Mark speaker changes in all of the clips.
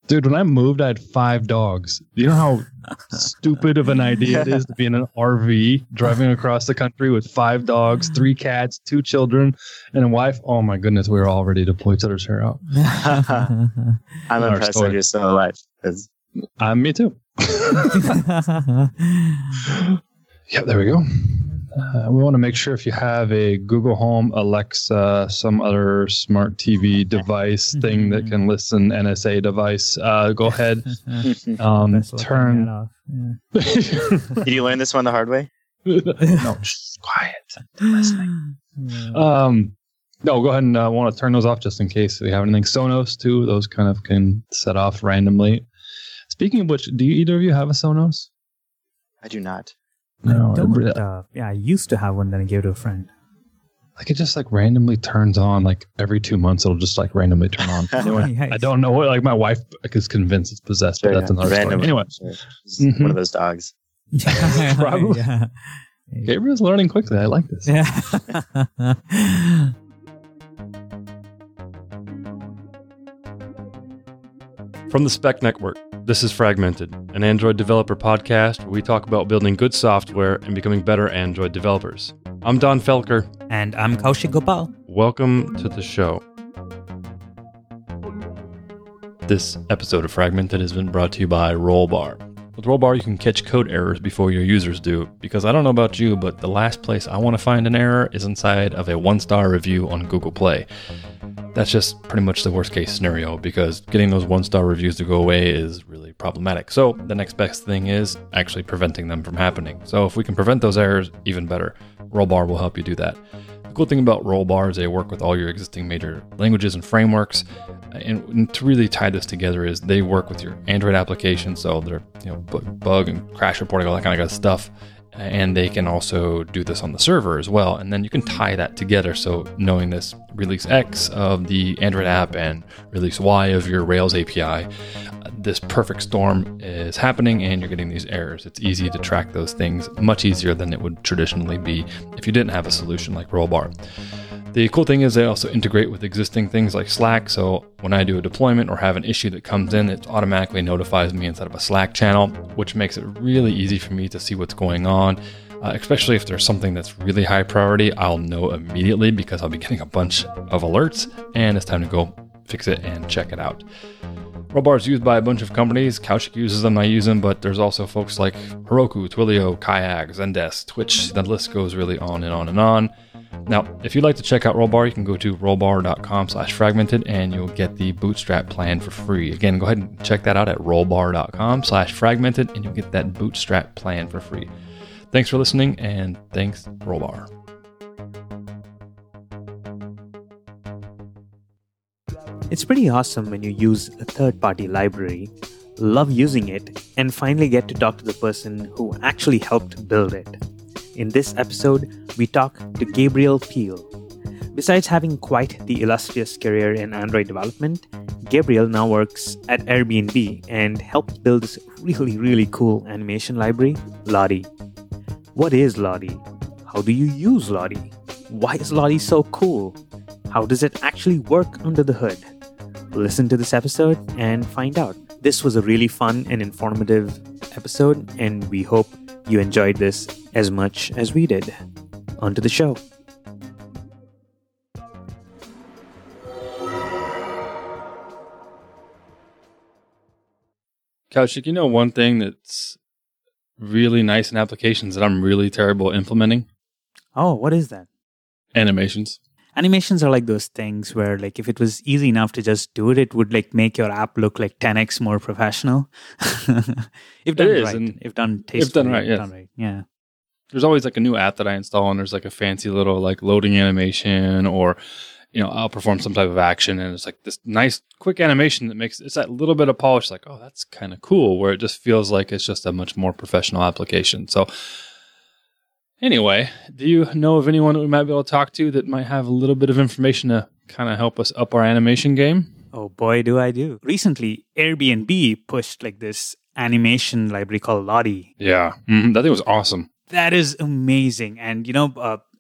Speaker 1: Dude, when I moved, I had 5 dogs. You know how stupid of an idea it is to be in an RV driving across the country with 5 dogs, 3 cats, 2 children, and a wife? Oh my goodness, we were all ready to pull each other's hair out.
Speaker 2: I'm impressed that you're still alive.
Speaker 1: Me too. Yep, there we go. We want to make sure if you have a Google Home, Alexa, some other smart TV device thing that can listen, NSA device, go ahead. Turn.
Speaker 2: Did you learn this one the hard way?
Speaker 1: No, quiet. Listening. No, go ahead and want to turn those off just in case we have anything. Sonos too; those kind of can set off randomly. Speaking of which, do either of you have a Sonos?
Speaker 2: I do not.
Speaker 1: No,
Speaker 3: I used to have one, then I gave it to a friend.
Speaker 1: Like it just like randomly turns on. Like every 2 months, it'll just like randomly turn on. I don't know what. Like my wife is convinced it's possessed, but that's another story. Anyway,
Speaker 2: one of those dogs.
Speaker 1: Probably. Yeah. Gabriel's learning quickly. I like this.
Speaker 3: Yeah.
Speaker 4: From the Spec Network, this is Fragmented, an Android developer podcast where we talk about building good software and becoming better Android developers. I'm Don Felker.
Speaker 3: And I'm Kaushik Gopal.
Speaker 4: Welcome to the show. This episode of Fragmented has been brought to you by Rollbar. With Rollbar, you can catch code errors before your users do, because I don't know about you, but the last place I want to find an error is inside of a 1-star review on Google Play. That's just pretty much the worst case scenario, because getting those 1-star reviews to go away is really problematic. So the next best thing is actually preventing them from happening. So if we can prevent those errors, even better. Rollbar will help you do that. The cool thing about Rollbar is they work with all your existing major languages and frameworks. And to really tie this together is they work with your Android application, so they're bug and crash reporting, all that kind of good stuff. And they can also do this on the server as well. And then you can tie that together. So knowing this release X of the Android app and release Y of your Rails API, this perfect storm is happening and you're getting these errors. It's easy to track those things, much easier than it would traditionally be if you didn't have a solution like Rollbar. The cool thing is they also integrate with existing things like Slack. So when I do a deployment or have an issue that comes in, it automatically notifies me inside of a Slack channel, which makes it really easy for me to see what's going on. Especially if there's something that's really high priority, I'll know immediately because I'll be getting a bunch of alerts and it's time to go fix it and check it out. Rollbar is used by a bunch of companies. Kaushik uses them, I use them, but there's also folks like Heroku, Twilio, Kayak, Zendesk, Twitch. The list goes really on and on and on. Now, if you'd like to check out Rollbar, you can go to rollbar.com/fragmented and you'll get the Bootstrap plan for free. Again, go ahead and check that out at rollbar.com/fragmented and you'll get that Bootstrap plan for free. Thanks for listening and thanks, Rollbar.
Speaker 3: It's pretty awesome when you use a third-party library, love using it, and finally get to talk to the person who actually helped build it. In this episode, we talk to Gabriel Peel. Besides having quite the illustrious career in Android development, Gabriel now works at Airbnb and helped build this really, really cool animation library, Lottie. What is Lottie? How do you use Lottie? Why is Lottie so cool? How does it actually work under the hood? Listen to this episode and find out. This was a really fun and informative episode, and we hope you enjoyed this as much as we did. On to the show.
Speaker 4: Kaushik, you know one thing that's really nice in applications that I'm really terrible at implementing?
Speaker 3: Oh, what is that?
Speaker 4: Animations.
Speaker 3: Animations are like those things where, like, if it was easy enough to just do it, it would like make your app look like 10x more professional. If done right, if done tastefully,
Speaker 4: if done right, yes.
Speaker 3: Done right, yeah.
Speaker 4: There's always like a new app that I install, and there's like a fancy little like loading animation, or I'll perform some type of action, and it's like this nice quick animation that makes it's that little bit of polish. Like, oh, that's kind of cool. Where it just feels like it's just a much more professional application. So. Anyway, do you know of anyone that we might be able to talk to that might have a little bit of information to kind of help us up our animation game?
Speaker 3: Oh boy, do I do. Recently, Airbnb pushed like this animation library called Lottie.
Speaker 4: Yeah, that thing was awesome.
Speaker 3: That is amazing. And,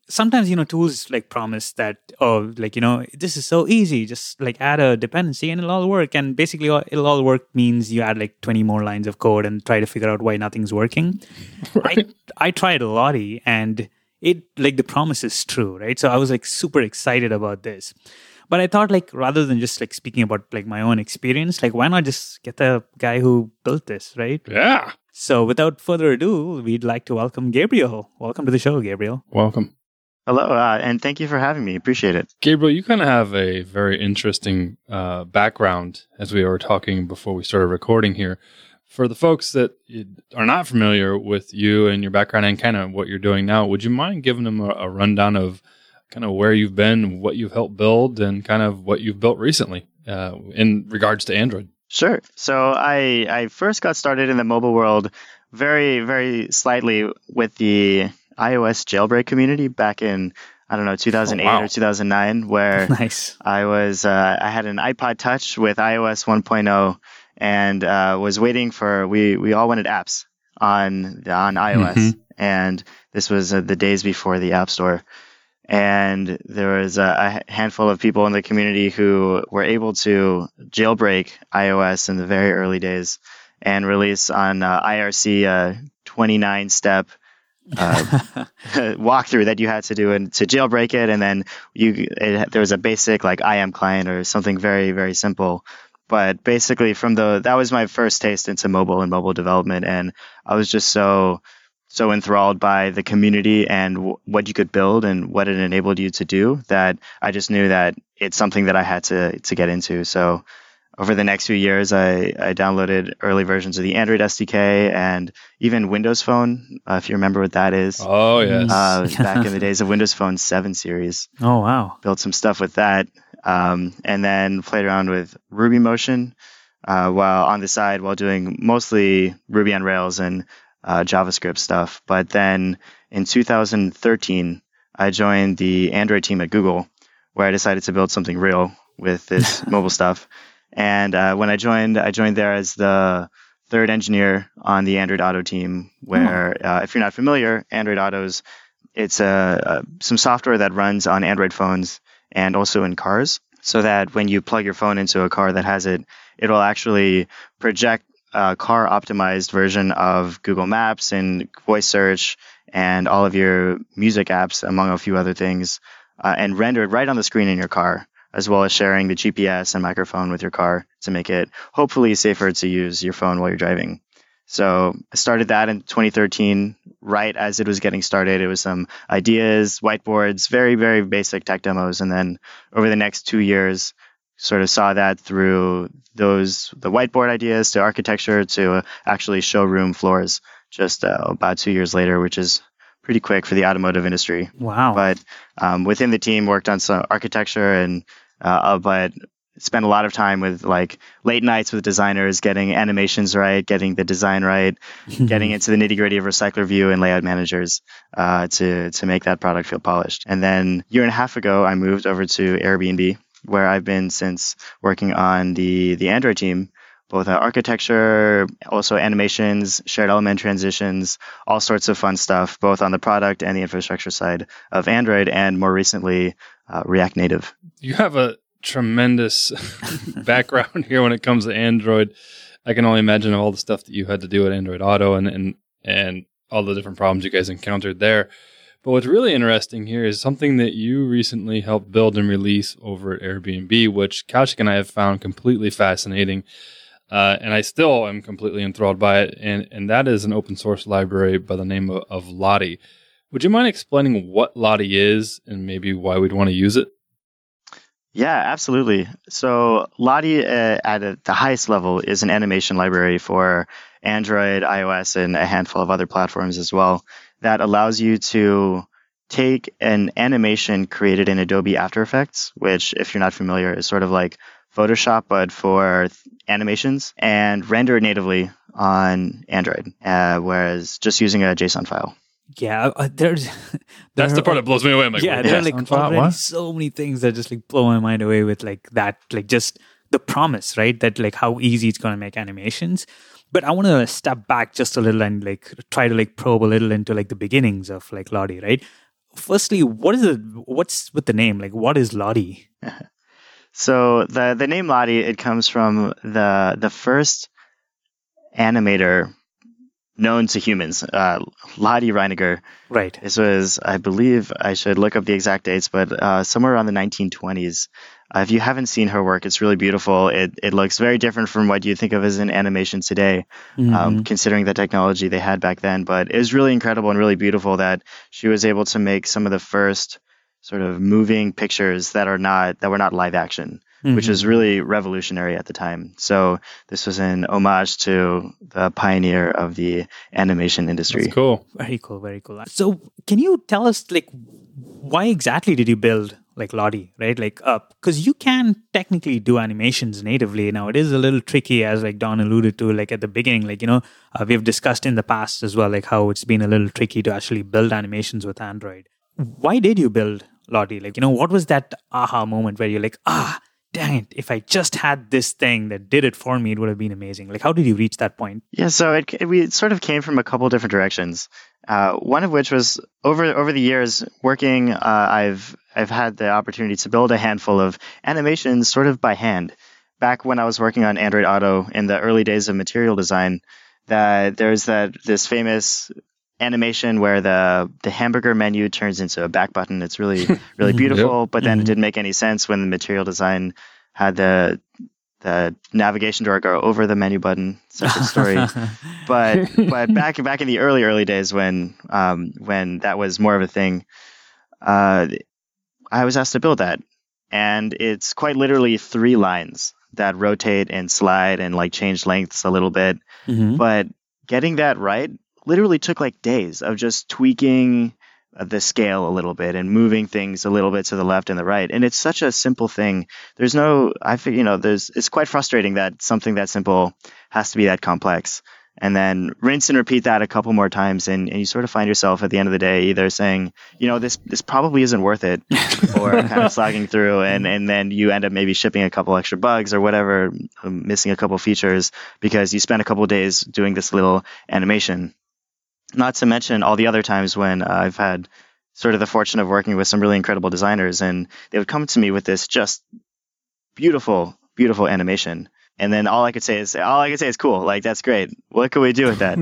Speaker 3: sometimes, tools like promise that, this is so easy, just like add a dependency and it'll all work. And basically it'll all work means you add like 20 more lines of code and try to figure out why nothing's working. Right. I tried Lottie and it like the promise is true, right? So I was like super excited about this. But I thought like rather than just like speaking about like my own experience, like why not just get the guy who built this, right?
Speaker 1: Yeah.
Speaker 3: So without further ado, we'd like to welcome Gabriel. Welcome to the show, Gabriel.
Speaker 1: Welcome.
Speaker 2: Hello, and thank you for having me. Appreciate it.
Speaker 1: Gabriel, you kind of have a very interesting background, as we were talking before we started recording here. For the folks that are not familiar with you and your background and kind of what you're doing now, would you mind giving them a rundown of kind of where you've been, what you've helped build, and kind of what you've built recently in regards to Android?
Speaker 2: Sure. So I first got started in the mobile world very, very slightly with the iOS jailbreak community back in, 2008 or 2009, where
Speaker 3: nice.
Speaker 2: I was I had an iPod Touch with iOS 1.0 and was waiting for we all wanted apps on iOS, and this was the days before the App Store. And there was a handful of people in the community who were able to jailbreak iOS in the very early days and release on IRC 29-step walkthrough that you had to do and to jailbreak it. And then there was a basic like IM client or something very, very simple. But basically that was my first taste into mobile and mobile development. And I was just so enthralled by the community and what you could build and what it enabled you to do that I just knew that it's something that I had to get into. So over the next few years, I downloaded early versions of the Android SDK and even Windows Phone, if you remember what that is.
Speaker 1: Oh, yes.
Speaker 2: Back in the days of Windows Phone 7 series.
Speaker 3: Oh, wow.
Speaker 2: Built some stuff with that. And then played around with Ruby Motion while on the side while doing mostly Ruby on Rails and JavaScript stuff. But then in 2013, I joined the Android team at Google, where I decided to build something real with this mobile stuff. And when I joined there as the third engineer on the Android Auto team, where if you're not familiar, Android Autos, it's some software that runs on Android phones and also in cars, so that when you plug your phone into a car that has it, it'll actually project a car-optimized version of Google Maps and voice search and all of your music apps, among a few other things, and render it right on the screen in your car, as well as sharing the GPS and microphone with your car to make it hopefully safer to use your phone while you're driving. So I started that in 2013, right as it was getting started. It was some ideas, whiteboards, very, very basic tech demos. And then over the next 2 years, sort of saw that through the whiteboard ideas to architecture to actually showroom floors just about 2 years later, which is pretty quick for the automotive industry.
Speaker 3: Wow.
Speaker 2: But within the team, worked on some architecture and but spent a lot of time with like late nights with designers, getting animations right, getting the design right, getting into the nitty gritty of recycler view and layout managers to make that product feel polished. And then a year and a half ago, I moved over to Airbnb, where I've been since, working on the Android team, both architecture, also animations, shared element transitions, all sorts of fun stuff, both on the product and the infrastructure side of Android, and more recently, React Native.
Speaker 1: You have a tremendous background here when it comes to Android. I can only imagine all the stuff that you had to do at Android Auto and all the different problems you guys encountered there. But what's really interesting here is something that you recently helped build and release over at Airbnb, which Kaushik and I have found completely fascinating. And I still am completely enthralled by it. And that is an open source library by the name of Lottie. Would you mind explaining what Lottie is and maybe why we'd want to use it?
Speaker 2: Yeah, absolutely. So Lottie at the highest level is an animation library for Android, iOS, and a handful of other platforms as well, that allows you to take an animation created in Adobe After Effects, which, if you're not familiar, is sort of like Photoshop, but for animations, and render it natively on Android, whereas just using a JSON file.
Speaker 3: Yeah,
Speaker 1: That's the part that blows me away. I'm like,
Speaker 3: yeah, there are like already so many things that just like blow my mind away with like that, like just the promise, right? That like how easy it's going to make animations. But I want to step back just a little and like try to like probe a little into like the beginnings of like Lottie, right? firstly, what's with the name? Like, what is Lottie?
Speaker 2: So the name Lottie, it comes from the first animator known to humans, Lottie Reiniger.
Speaker 3: Right.
Speaker 2: This was, I believe, I should look up the exact dates, but somewhere around the 1920s. If you haven't seen her work, it's really beautiful. It looks very different from what you think of as an animation today, considering the technology they had back then. But it was really incredible and really beautiful that she was able to make some of the first sort of moving pictures that were not live action, which was really revolutionary at the time. So this was an homage to the pioneer of the animation industry.
Speaker 4: That's cool.
Speaker 3: Very cool, very cool. So can you tell us, like, why exactly did you build like Lottie, right? Like, because you can technically do animations natively. Now, it is a little tricky, as like Don alluded to, like at the beginning, like, we've discussed in the past as well, like how it's been a little tricky to actually build animations with Android. Why did you build Lottie? Like, what was that aha moment where you're like, dang it, if I just had this thing that did it for me, it would have been amazing. Like, how did you reach that point?
Speaker 2: Yeah, so we sort of came from a couple different directions. One of which was over the years working, I've had the opportunity to build a handful of animations sort of by hand. Back when I was working on Android Auto in the early days of material design, that there's this famous animation where the hamburger menu turns into a back button. It's really, really beautiful, but then it didn't make any sense when the material design had the navigation door go over the menu button. Separate story. but back in the early days when that was more of a thing, I was asked to build that, and it's quite literally 3 lines that rotate and slide and like change lengths a little bit. But getting that right literally took like days of just tweaking the scale a little bit and moving things a little bit to the left and the right. And it's such a simple thing. It's quite frustrating that something that simple has to be that complex. And then rinse and repeat that a couple more times, and you sort of find yourself at the end of the day either saying, this probably isn't worth it, or kind of slogging through, and then you end up maybe shipping a couple extra bugs or whatever, missing a couple features because you spent a couple of days doing this little animation. Not to mention all the other times when I've had sort of the fortune of working with some really incredible designers, and they would come to me with this just beautiful, beautiful animation. And then all I could say is cool. Like, that's great. What can we do with that?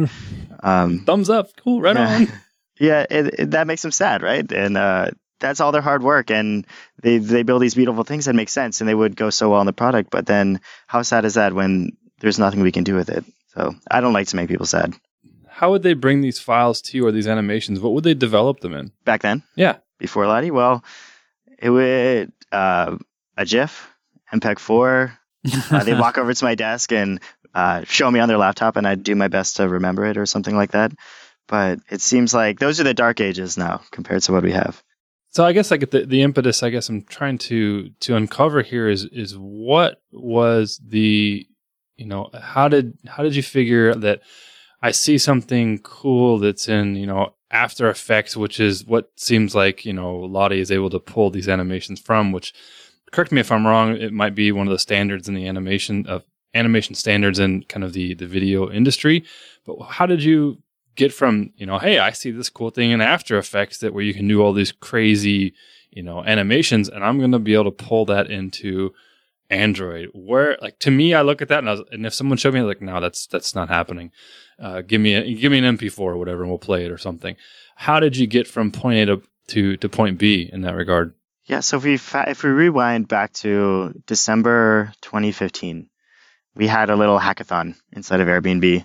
Speaker 4: Thumbs up. Cool. Right on.
Speaker 2: Yeah, that makes them sad, right? And that's all their hard work. And they build these beautiful things that make sense, and they would go so well in the product. But then how sad is that when there's nothing we can do with it? So I don't like to make people sad.
Speaker 4: How would they bring these files to you, or these animations? What would they develop them in?
Speaker 2: Back then?
Speaker 4: Yeah.
Speaker 2: Before Lottie? Well, it would a GIF, MPEG-4. They'd walk over to my desk and show me on their laptop, and I'd do my best to remember it or something like that. But it seems like those are the dark ages now compared to what we have.
Speaker 4: So I guess like the impetus, I guess I'm trying to uncover here is what was the, how did you figure that I see something cool that's in, After Effects, which is what seems like, Lottie is able to pull these animations from, which, correct me if I'm wrong, it might be one of the standards in the animation standards in kind of the video industry. But how did you get from, hey, I see this cool thing in After Effects where you can do all these crazy, animations, and I'm going to be able to pull that into Android? Where, like, to me, I look at that and if someone showed me, like, no, that's not happening. Give me an MP4 or whatever, and we'll play it or something. How did you get from point A to point B in that regard?
Speaker 2: Yeah, so if we rewind back to December 2015, we had a little hackathon inside of Airbnb,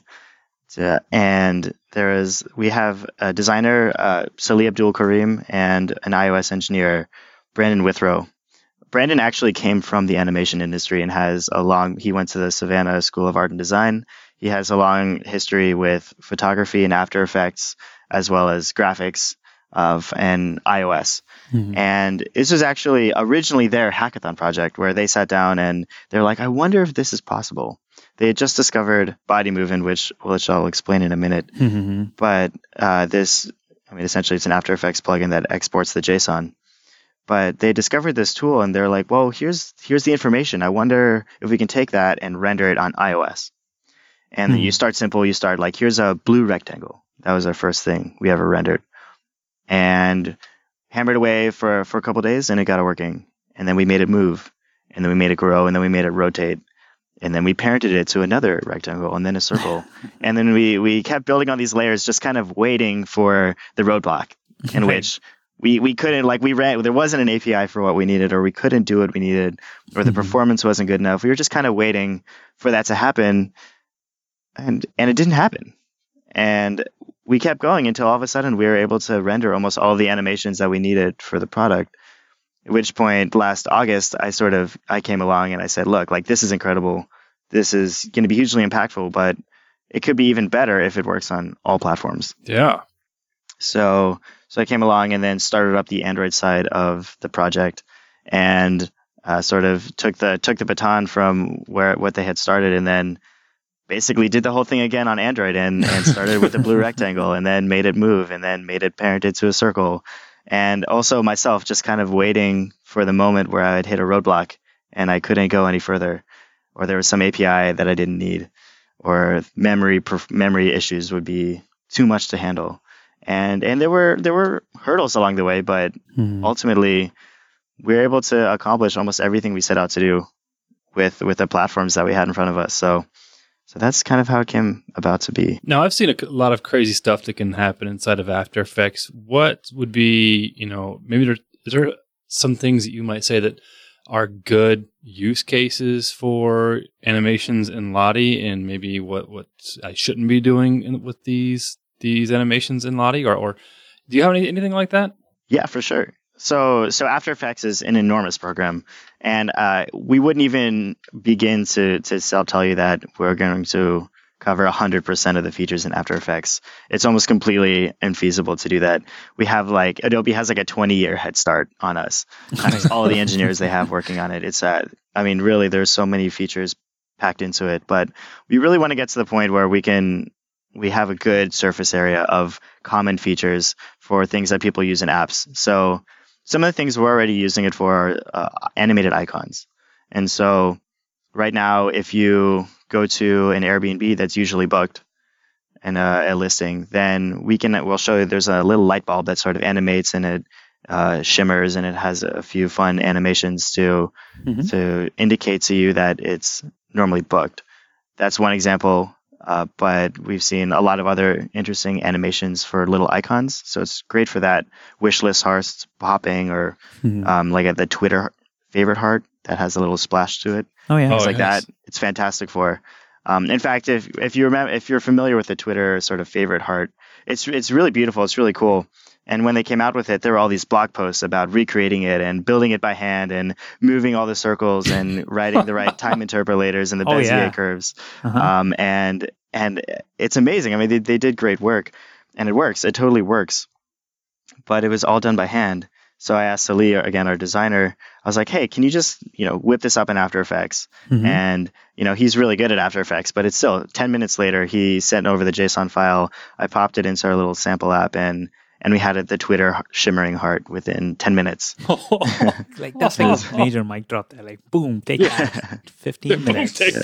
Speaker 2: and we have a designer, Salih Abdul Karim, and an iOS engineer, Brandon Withrow. Brandon actually came from the animation industry and he went to the Savannah School of Art and Design. He has a long history with photography and After Effects, as well as graphics and iOS. And this was actually originally their hackathon project where they sat down and they're like, I wonder if this is possible. They had just discovered Body Movement, which I'll explain in a minute. But essentially it's an After Effects plugin that exports the JSON. But they discovered this tool and they're like, well, here's the information. I wonder if we can take that and render it on iOS. And then you start simple. You start like, here's a blue rectangle. That was our first thing we ever rendered. And hammered away for a couple of days, and it got it working. And then we made it move, and then we made it grow, and then we made it rotate. And then we parented it to another rectangle and then a circle. And then we kept building on these layers, just kind of waiting for the roadblock in which we couldn't, like, there wasn't an API for what we needed, or we couldn't do what we needed, or the performance wasn't good enough. We were just kind of waiting for that to happen. And it didn't happen. And we kept going until all of a sudden we were able to render almost all the animations that we needed for the product. At which point, last August, I came along and I said, look, like, this is incredible. This is going to be hugely impactful, but it could be even better if it works on all platforms.
Speaker 1: Yeah.
Speaker 2: So I came along and then started up the Android side of the project, and sort of took the baton from what they had started, and then basically did the whole thing again on Android, and started with the blue rectangle, and then made it move, and then made it parented to a circle. And also myself just kind of waiting for the moment where I would hit a roadblock and I couldn't go any further, or there was some API that I didn't need, or memory issues would be too much to handle. And there were hurdles along the way, but ultimately we were able to accomplish almost everything we set out to do with the platforms that we had in front of us. So that's kind of how it came about to be.
Speaker 1: Now, I've seen a lot of crazy stuff that can happen inside of After Effects. What would be, maybe is there some things that you might say that are good use cases for animations in Lottie, and maybe what I shouldn't be doing with these animations in Lottie, or do you have anything like that?
Speaker 2: Yeah, for sure. So After Effects is an enormous program, and we wouldn't even begin to tell you that we're going to cover 100% of the features in After Effects. It's almost completely infeasible to do that. We have Adobe has a 20-year head start on us. All the engineers they have working on it. It's really there's so many features packed into it, but we really want to get to the point where we have a good surface area of common features for things that people use in apps. So some of the things we're already using it for are animated icons. And so right now, if you go to an Airbnb that's usually booked and a listing, then we'll show you there's a little light bulb that sort of animates, and it shimmers, and it has a few fun animations to indicate to you that it's normally booked. That's one example. But we've seen a lot of other interesting animations for little icons. So it's great for that wish list hearts popping, or like at the Twitter favorite heart that has a little splash to it.
Speaker 3: Oh yeah,
Speaker 2: things like that. It's fantastic for. In fact, if you're familiar with the Twitter sort of favorite heart, it's really beautiful. It's really cool. And when they came out with it, there were all these blog posts about recreating it and building it by hand and moving all the circles and writing the right time interpolators and the Bezier curves. And it's amazing. I mean, they did great work, and it works. It totally works. But it was all done by hand. So I asked Ali, again, our designer, I was like, hey, can you just, whip this up in After Effects? And, he's really good at After Effects, but it's still 10 minutes later, he sent over the JSON file. I popped it into our little sample app, and we had the Twitter shimmering heart within 10 minutes.
Speaker 3: Like that's like a major mic drop there. Like, boom, take that. 15 minutes.
Speaker 1: Take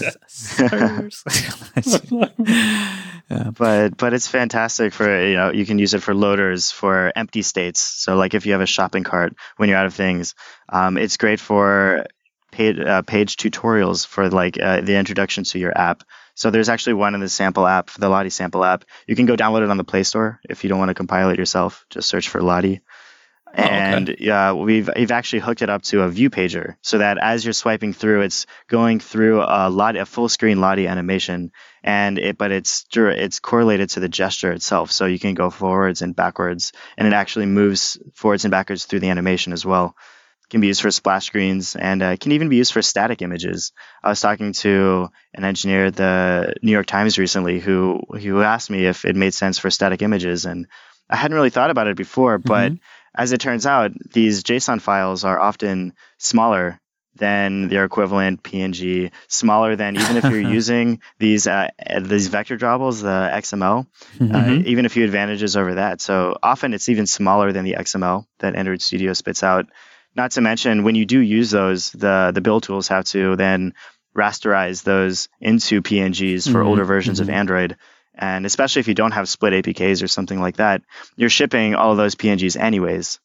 Speaker 2: that. But it's fantastic for, you can use it for loaders, for empty states. So like if you have a shopping cart when you're out of things, it's great for page tutorials for the introduction to your app. So there's actually one in the sample app, the Lottie sample app. You can go download it on the Play Store if you don't want to compile it yourself. Just search for Lottie. And we've actually hooked it up to a view pager, so that as you're swiping through, it's going through a full screen Lottie animation, but it's correlated to the gesture itself. So you can go forwards and backwards, and it actually moves forwards and backwards through the animation as well. Can be used for splash screens, and can even be used for static images. I was talking to an engineer at the New York Times recently who asked me if it made sense for static images, and I hadn't really thought about it before, but as it turns out, these JSON files are often smaller than their equivalent PNG, smaller than even if you're using these vector drawables, the XML, even a few advantages over that. So often it's even smaller than the XML that Android Studio spits out. Not to mention, when you do use those, the build tools have to then rasterize those into PNGs for older versions of Android. And especially if you don't have split APKs or something like that, you're shipping all of those PNGs anyways.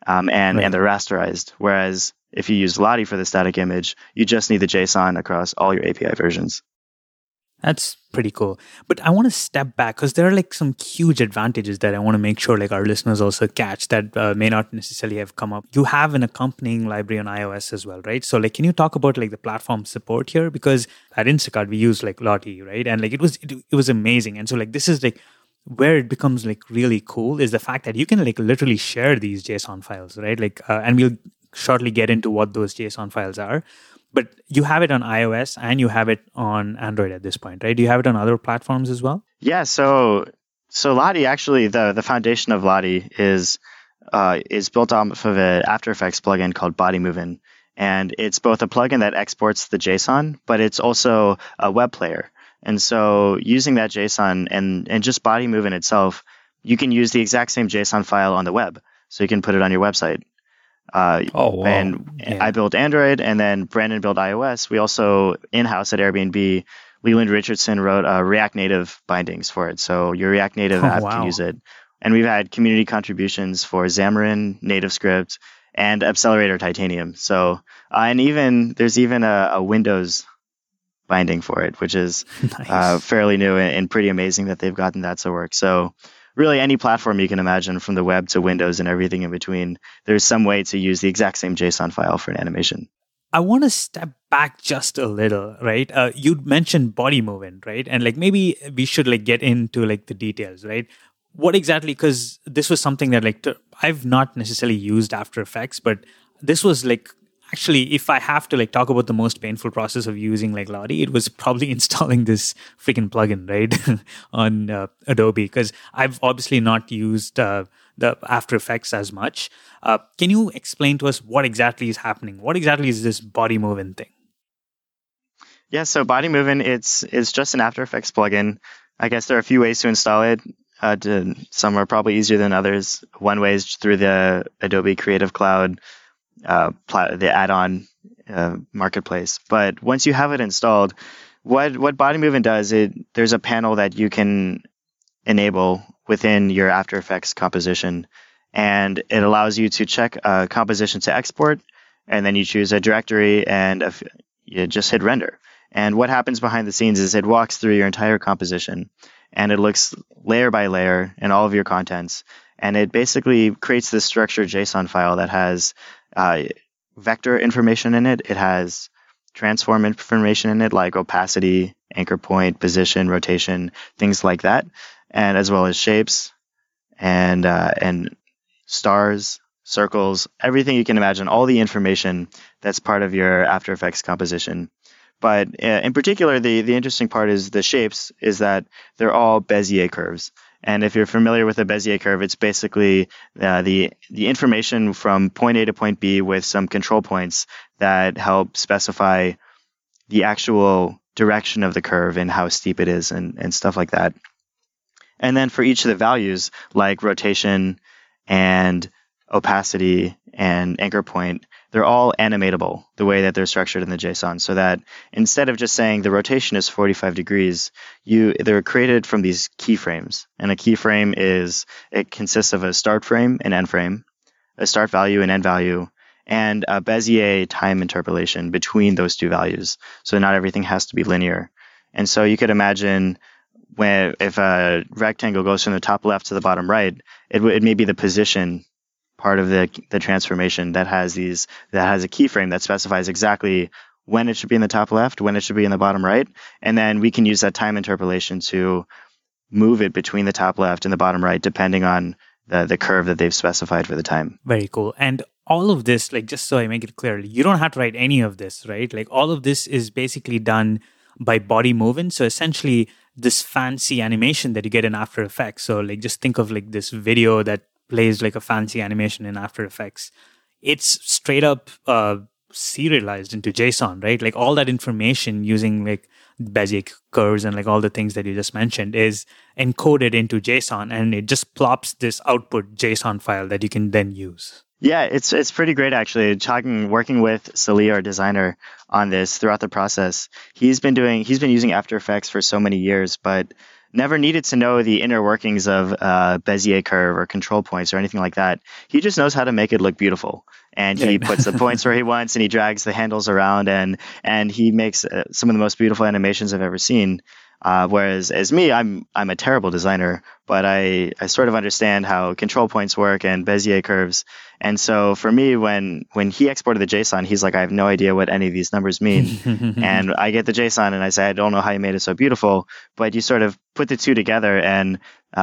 Speaker 2: and they're rasterized. Whereas if you use Lottie for the static image, you just need the JSON across all your API versions.
Speaker 3: That's pretty cool. But I want to step back because there are like some huge advantages that I want to make sure like our listeners also catch that may not necessarily have come up. You have an accompanying library on iOS as well, right? So like, can you talk about like the platform support here? Because at Instacart, we use like Lottie, right? And like it was amazing. And so like, this is like where it becomes like really cool is the fact that you can like literally share these JSON files, right? Like, and we'll shortly get into what those JSON files are. But you have it on iOS and you have it on Android at this point, right? Do you have it on other platforms as well?
Speaker 2: Yeah, so Lottie, actually, the foundation of Lottie is built off of an After Effects plugin called BodyMovin. And it's both a plugin that exports the JSON, but it's also a web player. And so using that JSON and just BodyMovin itself, you can use the exact same JSON file on the web. So you can put it on your website.
Speaker 4: Wow.
Speaker 2: And I built Android, and then Brandon built iOS. We also, in-house at Airbnb, Leland Richardson wrote React Native bindings for it. So your React Native app can use it. And we've had community contributions for Xamarin, NativeScript, and Accelerator Titanium. So, and there's even a Windows binding for it, which is
Speaker 3: Nice.
Speaker 2: fairly new and pretty amazing that they've gotten that to work. So really any platform you can imagine, from the web to Windows and everything in between, there's some way to use the exact same JSON file for an animation.
Speaker 3: I want to step back just a little, right? You mentioned BodyMovin, right? And like maybe we should like get into like the details, right? What exactly, because this was something that like I've not necessarily used After Effects, but this was like, actually, if I have to like talk about the most painful process of using like Lottie, it was probably installing this freaking plugin, right, on Adobe, because I've obviously not used the After Effects as much. Can you explain to us what exactly is happening? What exactly is this BodyMovin thing?
Speaker 2: Yeah, so BodyMovin, it's just an After Effects plugin. I guess there are a few ways to install it. Some are probably easier than others. One way is through the Adobe Creative Cloud, the add-on marketplace. But once you have it installed, what BodyMovin does, there's a panel that you can enable within your After Effects composition, and it allows you to check a composition to export, and then you choose a directory and you just hit render. And what happens behind the scenes is it walks through your entire composition, and it looks layer by layer in all of your contents, and it basically creates this structured JSON file that has vector information in it. It has transform information in it, like opacity, anchor point, position, rotation, things like that, and as well as shapes and stars, circles, everything you can imagine, all the information that's part of your After Effects composition. But in particular, the interesting part is the shapes, is that they're all Bezier curves. And if you're familiar with a Bezier curve, it's basically the information from point A to point B with some control points that help specify the actual direction of the curve and how steep it is and stuff like that. And then for each of the values, like rotation and opacity and anchor point, they're all animatable the way that they're structured in the JSON, so that instead of just saying the rotation is 45 degrees, they're created from these keyframes. And a keyframe consists of a start frame and end frame, a start value and end value, and a Bezier time interpolation between those two values. So not everything has to be linear. And so you could imagine if a rectangle goes from the top left to the bottom right, it may be the position part of the transformation that has a keyframe that specifies exactly when it should be in the top left, when it should be in the bottom right, and then we can use that time interpolation to move it between the top left and the bottom right, depending on the curve that they've specified for the time.
Speaker 3: Very cool. And all of this, like, just so I make it clear, you don't have to write any of this, right? Like, all of this is basically done by BodyMovin. So essentially, this fancy animation that you get in After Effects. So like, just think of like this video that plays like a fancy animation in After Effects. It's straight up serialized into JSON, right? Like all that information using like Bezier curves and like all the things that you just mentioned is encoded into JSON, and it just plops this output JSON file that you can then use.
Speaker 2: Yeah, it's pretty great actually. Working with Salih, our designer, on this throughout the process. He's been using After Effects for so many years, but never needed to know the inner workings of Bezier curve or control points or anything like that. He just knows how to make it look beautiful. And he puts the points where he wants, and he drags the handles around, and he makes some of the most beautiful animations I've ever seen. Whereas as me, I'm a terrible designer, but I sort of understand how control points work and Bezier curves. And so for me, when he exported the JSON, he's like, I have no idea what any of these numbers mean. And I get the JSON and I say, I don't know how you made it so beautiful, but you sort of put the two together, and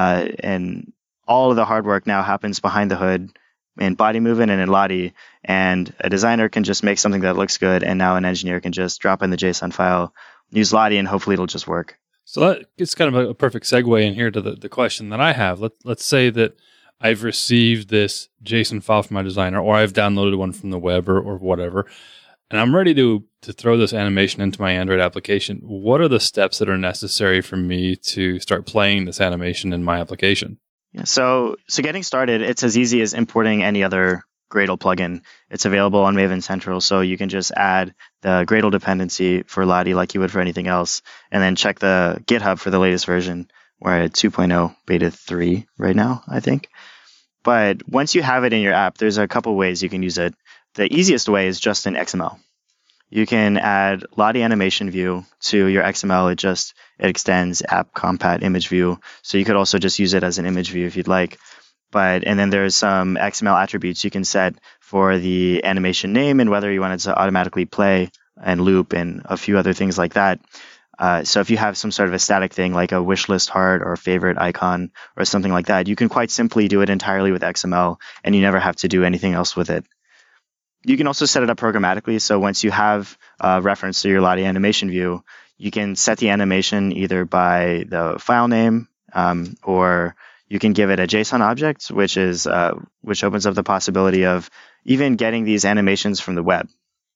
Speaker 2: all of the hard work now happens behind the hood in Body Movement and in Lottie. And a designer can just make something that looks good, and now an engineer can just drop in the JSON file, use Lottie, and hopefully it'll just work.
Speaker 4: So that it's kind of a perfect segue in here to the question that I have. Let's say that I've received this JSON file from my designer, or I've downloaded one from the web or whatever, and I'm ready to throw this animation into my Android application. What are the steps that are necessary for me to start playing this animation in my application?
Speaker 2: Yeah, so getting started, it's as easy as importing any other Gradle plugin. It's available on Maven Central, so you can just add the Gradle dependency for Lottie like you would for anything else, and then check the GitHub for the latest version. We're at 2.0 beta 3 right now, I think. But once you have it in your app, there's a couple ways you can use it. The easiest way is just in XML. You can add Lottie animation view to your XML. It extends app compat image view, so you could also just use it as an image view if you'd like. And then there's some XML attributes you can set for the animation name and whether you want it to automatically play and loop and a few other things like that. So if you have some sort of a static thing like a wish list heart or favorite icon or something like that, you can quite simply do it entirely with XML, and you never have to do anything else with it. You can also set it up programmatically. So once you have a reference to your Lottie animation view, you can set the animation either by the file name or you can give it a JSON object, which opens up the possibility of even getting these animations from the web,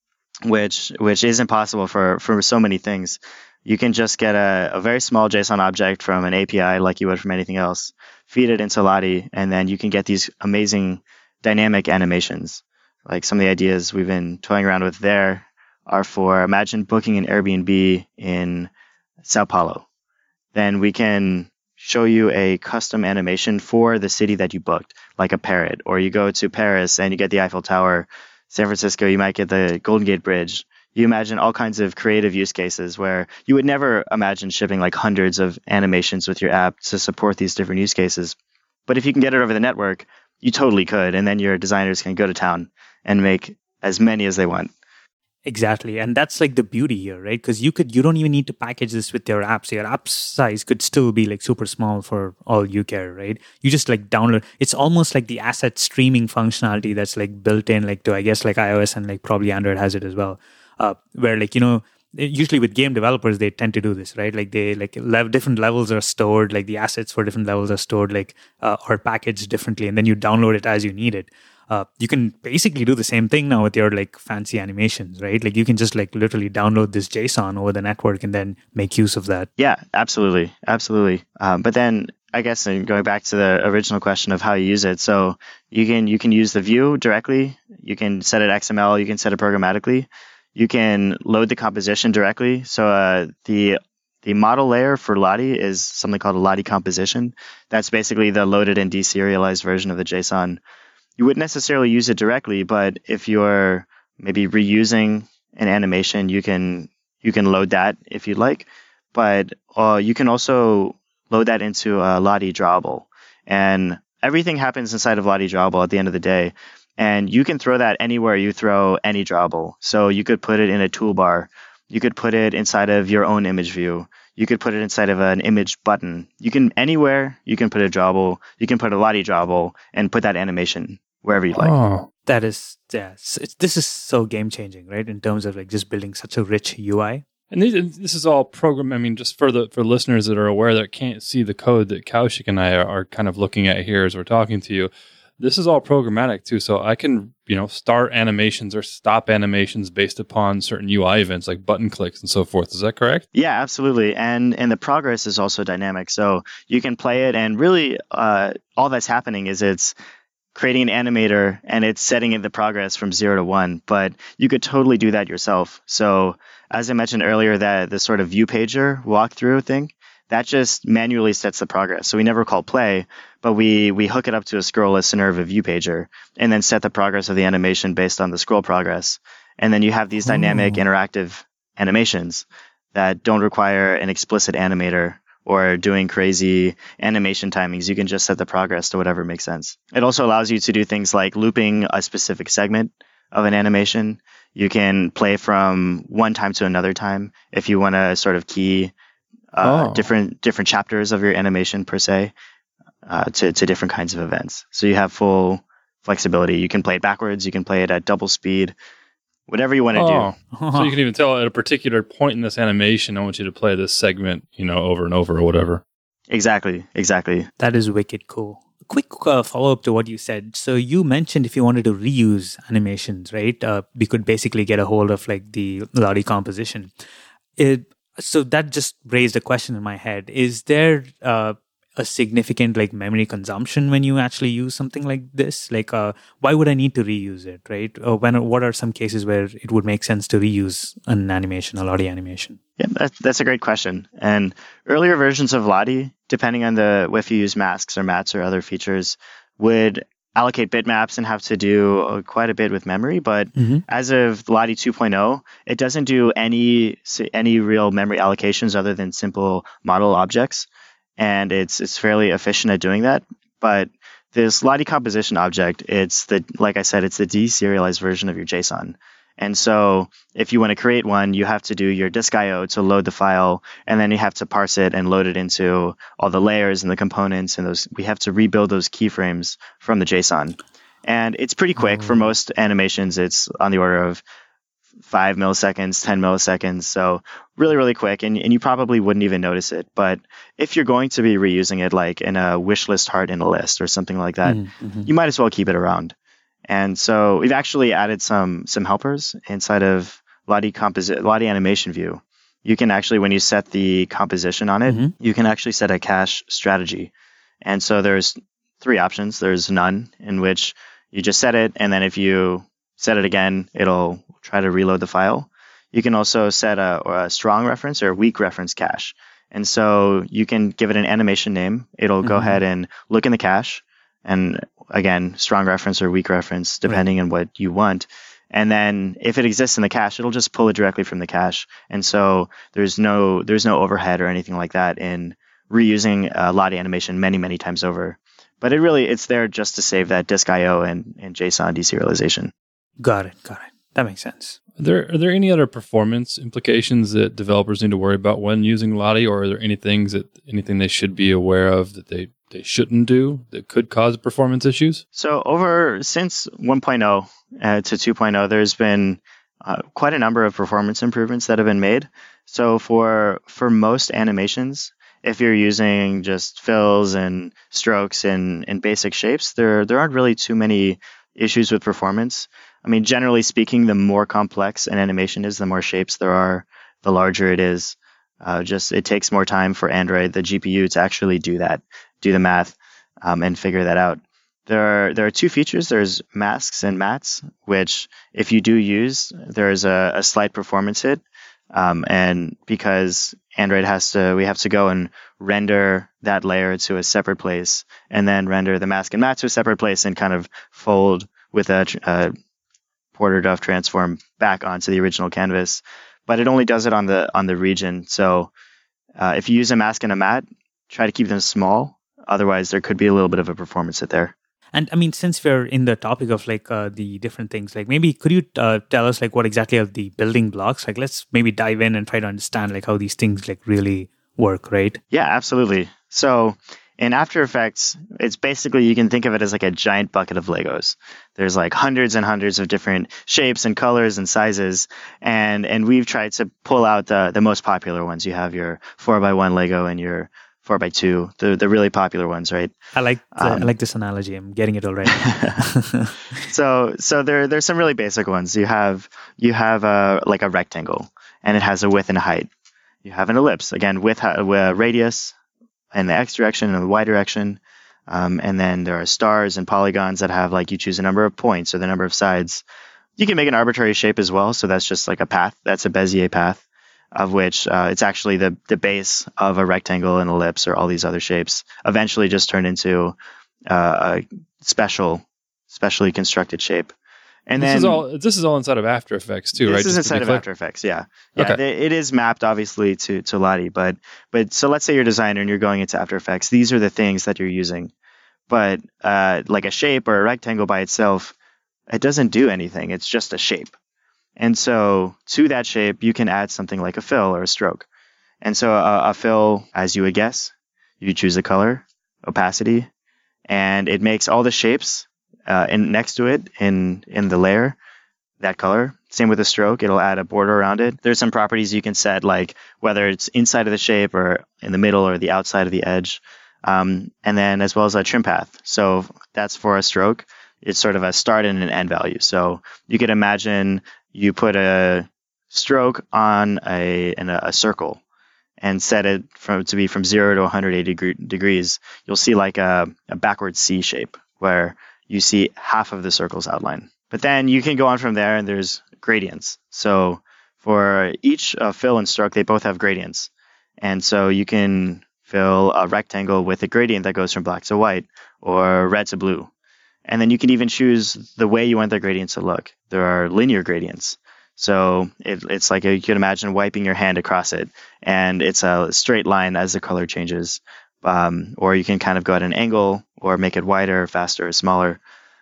Speaker 2: which isn't possible for so many things. You can just get a very small JSON object from an API like you would from anything else, feed it into Lottie, and then you can get these amazing dynamic animations. Like some of the ideas we've been toying around with there are for, imagine booking an Airbnb in Sao Paulo. Then we can show you a custom animation for the city that you booked, like a parrot. Or you go to Paris and you get the Eiffel Tower. San Francisco, you might get the Golden Gate Bridge. You imagine all kinds of creative use cases where you would never imagine shipping like hundreds of animations with your app to support these different use cases. But if you can get it over the network, you totally could. And then your designers can go to town and make as many as they want.
Speaker 3: Exactly. And that's like the beauty here, right? Because you don't even need to package this with your app. So your app size could still be like super small for all you care, right? You just like download. It's almost like the asset streaming functionality that's like built in like to, I guess, like iOS and like probably Android has it as well. Where like, usually with game developers, they tend to do this, right? Like they different levels are stored, like the assets for different levels are stored like or packaged differently. And then you download it as you need it. You can basically do the same thing now with your like fancy animations, right? Like you can just like literally download this JSON over the network and then make use of that.
Speaker 2: Yeah, absolutely. But then I guess going back to the original question of how you use it, so you can use the view directly. You can set it XML. You can set it programmatically. You can load the composition directly. So the model layer for Lottie is something called a Lottie composition. That's basically the loaded and deserialized version of the JSON. You wouldn't necessarily use it directly, but if you're maybe reusing an animation, you can load that if you'd like. But you can also load that into a Lottie drawable. And everything happens inside of Lottie drawable at the end of the day. And you can throw that anywhere you throw any drawable. So you could put it in a toolbar. You could put it inside of your own image view. You could put it inside of an image button. Anywhere you can put a drawable. You can put a Lottie drawable and put that animation wherever you like.
Speaker 3: Oh, that is, yes. This is so game changing, right? In terms of like just building such a rich UI.
Speaker 4: And this is all program. I mean, just for listeners that are aware that can't see the code that Kaushik and I are kind of looking at here as we're talking to you. This is all programmatic too, so I can, start animations or stop animations based upon certain UI events like button clicks and so forth. Is that correct?
Speaker 2: Yeah, absolutely. And the progress is also dynamic, so you can play it, and really all that's happening is it's creating an animator and it's setting in the progress from 0 to 1. But you could totally do that yourself. So as I mentioned earlier, that the sort of view pager walkthrough thing, that just manually sets the progress. So we never call play, but we hook it up to a scroll listener of a view pager and then set the progress of the animation based on the scroll progress. And then you have these dynamic interactive animations that don't require an explicit animator or doing crazy animation timings. You can just set the progress to whatever makes sense. It also allows you to do things like looping a specific segment of an animation. You can play from one time to another time if you want to sort of key different chapters of your animation per se to different kinds of events. So you have full flexibility. You can play it backwards. You can play it at double speed. Whatever you want to do.
Speaker 4: So you can even tell at a particular point in this animation, I want you to play this segment, over and over or whatever.
Speaker 2: Exactly.
Speaker 3: That is wicked cool. Quick follow-up to what you said. So you mentioned if you wanted to reuse animations, right? We could basically get a hold of like the Lottie composition. So that just raised a question in my head. Is there a significant like memory consumption when you actually use something like this? Like, why would I need to reuse it, right? Or what are some cases where it would make sense to reuse an animation, a Lottie animation?
Speaker 2: Yeah, that's a great question. And earlier versions of Lottie, depending on if you use masks or mats or other features, would allocate bitmaps and have to do quite a bit with memory. But as of Lottie 2.0, it doesn't do any real memory allocations other than simple model objects. And it's fairly efficient at doing that. But this Lottie composition object, like I said, it's the deserialized version of your JSON. And so if you want to create one, you have to do your disk IO to load the file, and then you have to parse it and load it into all the layers and the components, and we have to rebuild those keyframes from the JSON. And it's pretty quick. For most animations, it's on the order of 5 milliseconds, 10 milliseconds. So really, really quick. And you probably wouldn't even notice it. But if you're going to be reusing it like in a wish list heart in a list or something like that, you might as well keep it around. And so we've actually added some helpers inside of Lottie animation view. You can actually, when you set the composition on it, you can actually set a cache strategy. And so there's 3 options. There's none, in which you just set it, and then if you set it again, it'll try to reload the file. You can also set a strong reference or a weak reference cache. And so you can give it an animation name. It'll go ahead and look in the cache. And again, strong reference or weak reference, depending on what you want. And then if it exists in the cache, it'll just pull it directly from the cache. And so there's no overhead or anything like that in reusing Lottie animation many, many times over. But it's there just to save that disk IO and JSON deserialization.
Speaker 3: Got it. That makes sense.
Speaker 4: Are there any other performance implications that developers need to worry about when using Lottie, or are there anything they should be aware of that they shouldn't do that could cause performance issues? So
Speaker 2: since 1.0 to 2.0, there's been quite a number of performance improvements that have been made. So for most animations, if you're using just fills and strokes and basic shapes, there aren't really too many issues with performance. I mean, generally speaking, the more complex an animation is, the more shapes there are, the larger it is. It takes more time for Android, the GPU, to actually do the math, and figure that out. There are 2 features. There's masks and mats, which if you do use, there's a slight performance hit. And because Android we have to go and render that layer to a separate place, and then render the mask and mat to a separate place, and kind of fold with a Porter-Duff transform back onto the original canvas. But it only does it on the region. So if you use a mask and a mat, try to keep them small. Otherwise, there could be a little bit of a performance hit there.
Speaker 3: And I mean, since we're in the topic of like the different things, like maybe could you tell us like what exactly are the building blocks? Like let's maybe dive in and try to understand like how these things like really work, right?
Speaker 2: Yeah, absolutely. So in After Effects, it's basically, you can think of it as like a giant bucket of Legos. There's like hundreds and hundreds of different shapes and colors and sizes. And we've tried to pull out the most popular ones. You have your 4x1 Lego and your 4x2, the really popular ones, right?
Speaker 3: I like this analogy. I'm getting it already.
Speaker 2: So there's some really basic ones. You have like a rectangle, and it has a width and a height. You have an ellipse, again, with radius in the X direction and the Y direction. And then there are stars and polygons that have, like, you choose a number of points or the number of sides. You can make an arbitrary shape as well. So that's just like a path. That's a Bezier path. of which it's actually the base of a rectangle, an ellipse, or all these other shapes, eventually just turned into a specially constructed shape. And
Speaker 4: this is all inside of After Effects too, right?
Speaker 2: This is inside of After Effects, yeah. Okay. It is mapped obviously to Lottie, but so let's say you're a designer and you're going into After Effects. These are the things that you're using, but like a shape or a rectangle by itself, it doesn't do anything. It's just a shape. And so to that shape, you can add something like a fill or a stroke. And so a fill, as you would guess, you choose a color, opacity, and it makes all the shapes next to it in the layer that color. Same with a stroke, it'll add a border around it. There's some properties you can set, like whether it's inside of the shape or in the middle or the outside of the edge, and then as well as a trim path. So that's for a stroke. It's sort of a start and an end value. So you could imagine you put a stroke on a circle and set it to be from 0 to 180 degrees. You'll see like a backward C shape where you see half of the circle's outline. But then you can go on from there, and there's gradients. So for each fill and stroke, they both have gradients. And so you can fill a rectangle with a gradient that goes from black to white or red to blue. And then you can even choose the way you want the gradients to look. There are linear gradients. So it's like you could imagine wiping your hand across it, and it's a straight line as the color changes. Or you can kind of go at an angle or make it wider, faster, or smaller.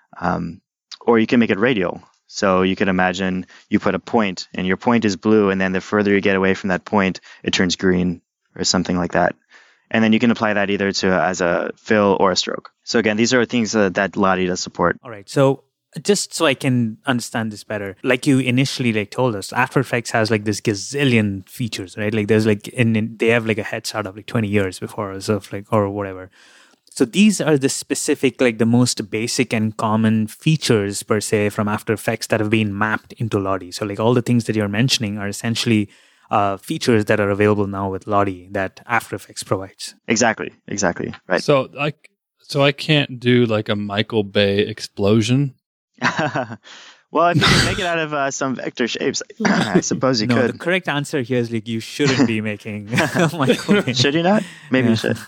Speaker 2: Or you can make it radial. So you could imagine you put a point and your point is blue, and then the further you get away from that point, it turns green or something like that. And then you can apply that either as a fill or a stroke. So again, these are things that Lottie does support.
Speaker 3: All right. So just so I can understand this better, like you initially told us, After Effects has like this gazillion features, right? Like there's they have like a head start of like 20 years before us or whatever. So these are the specific, the most basic and common features per se from After Effects that have been mapped into Lottie. So all the things that you're mentioning are essentially features that are available now with Lottie that After Effects provides.
Speaker 2: Exactly. Right.
Speaker 4: So I can't do like a Michael Bay explosion.
Speaker 2: Well, if you can make it out of some vector shapes, I suppose you could.
Speaker 3: No, the correct answer here is you shouldn't be making Michael Bay.
Speaker 2: Should you not? Maybe you should.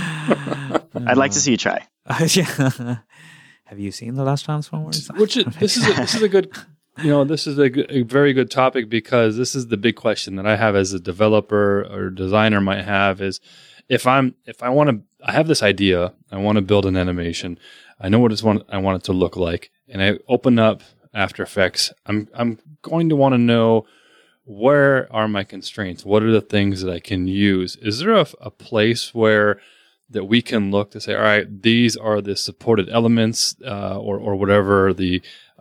Speaker 2: I'd like to see you try.
Speaker 3: Yeah. Have you seen the last Transformers?
Speaker 4: This is a good, this is a very good topic, because this is the big question that I have as a developer or designer might have is I have this idea, I want to build an animation. I know I want it to look like, and I open up After Effects. I'm going to want to know, where are my constraints? What are the things that I can use? Is there a place where that we can look to say, all right, these are the supported elements, or whatever the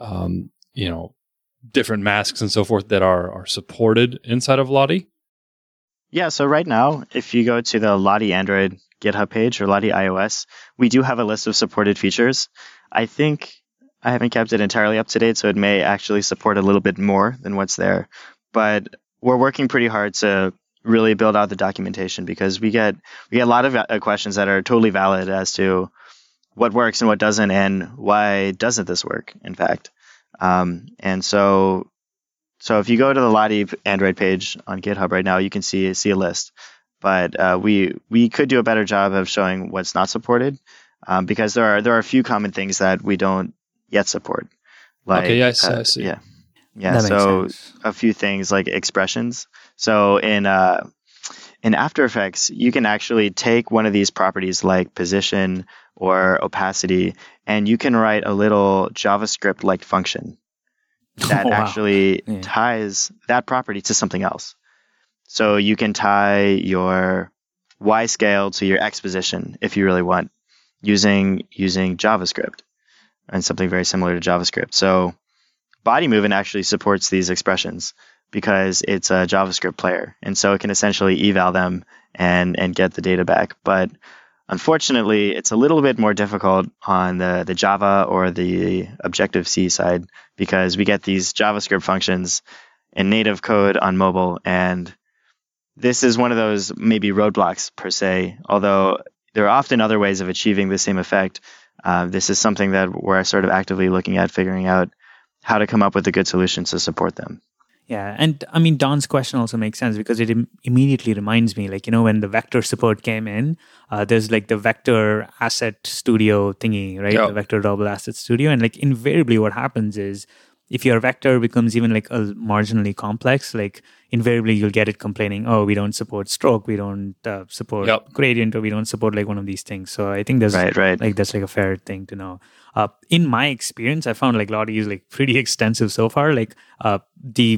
Speaker 4: different masks and so forth that are supported inside of Lottie?
Speaker 2: Yeah, so right now, if you go to the Lottie Android GitHub page or Lottie iOS, we do have a list of supported features. I think I haven't kept it entirely up to date, so it may actually support a little bit more than what's there. But we're working pretty hard to really build out the documentation, because we get a lot of questions that are totally valid as to what works and what doesn't, and why doesn't this work, in fact. And so if you go to the Lottie Android page on GitHub right now, you can see a list. But we could do a better job of showing what's not supported, because there are a few common things that we don't yet support. Like,
Speaker 4: okay, yes, I see.
Speaker 2: Yeah. So a few things like expressions. So in After Effects, you can actually take one of these properties like position or opacity, and you can write a little JavaScript-like function that actually ties that property to something else. So you can tie your Y scale to your X position if you really want, using JavaScript and something very similar to JavaScript. So Body Movement actually supports these expressions because it's a JavaScript player, and so it can essentially eval them and get the data back. But unfortunately, it's a little bit more difficult on the Java or the Objective-C side, because we get these JavaScript functions in native code on mobile, and this is one of those maybe roadblocks per se, although there are often other ways of achieving the same effect. This is something that we're sort of actively looking at, figuring out how to come up with a good solution to support them.
Speaker 3: Yeah, and I mean, Don's question also makes sense because it immediately reminds me, like, when the vector support came in, there's like the vector asset studio thingy, right?
Speaker 1: Yep.
Speaker 3: The vector double asset studio. And like invariably what happens is if your vector becomes even like a marginally complex, like invariably you'll get it complaining, oh, we don't support stroke, we don't support gradient, or we don't support like one of these things. So I think there's like that's like a fair thing to know. In my experience, I found like Lottie is like pretty extensive so far. Like the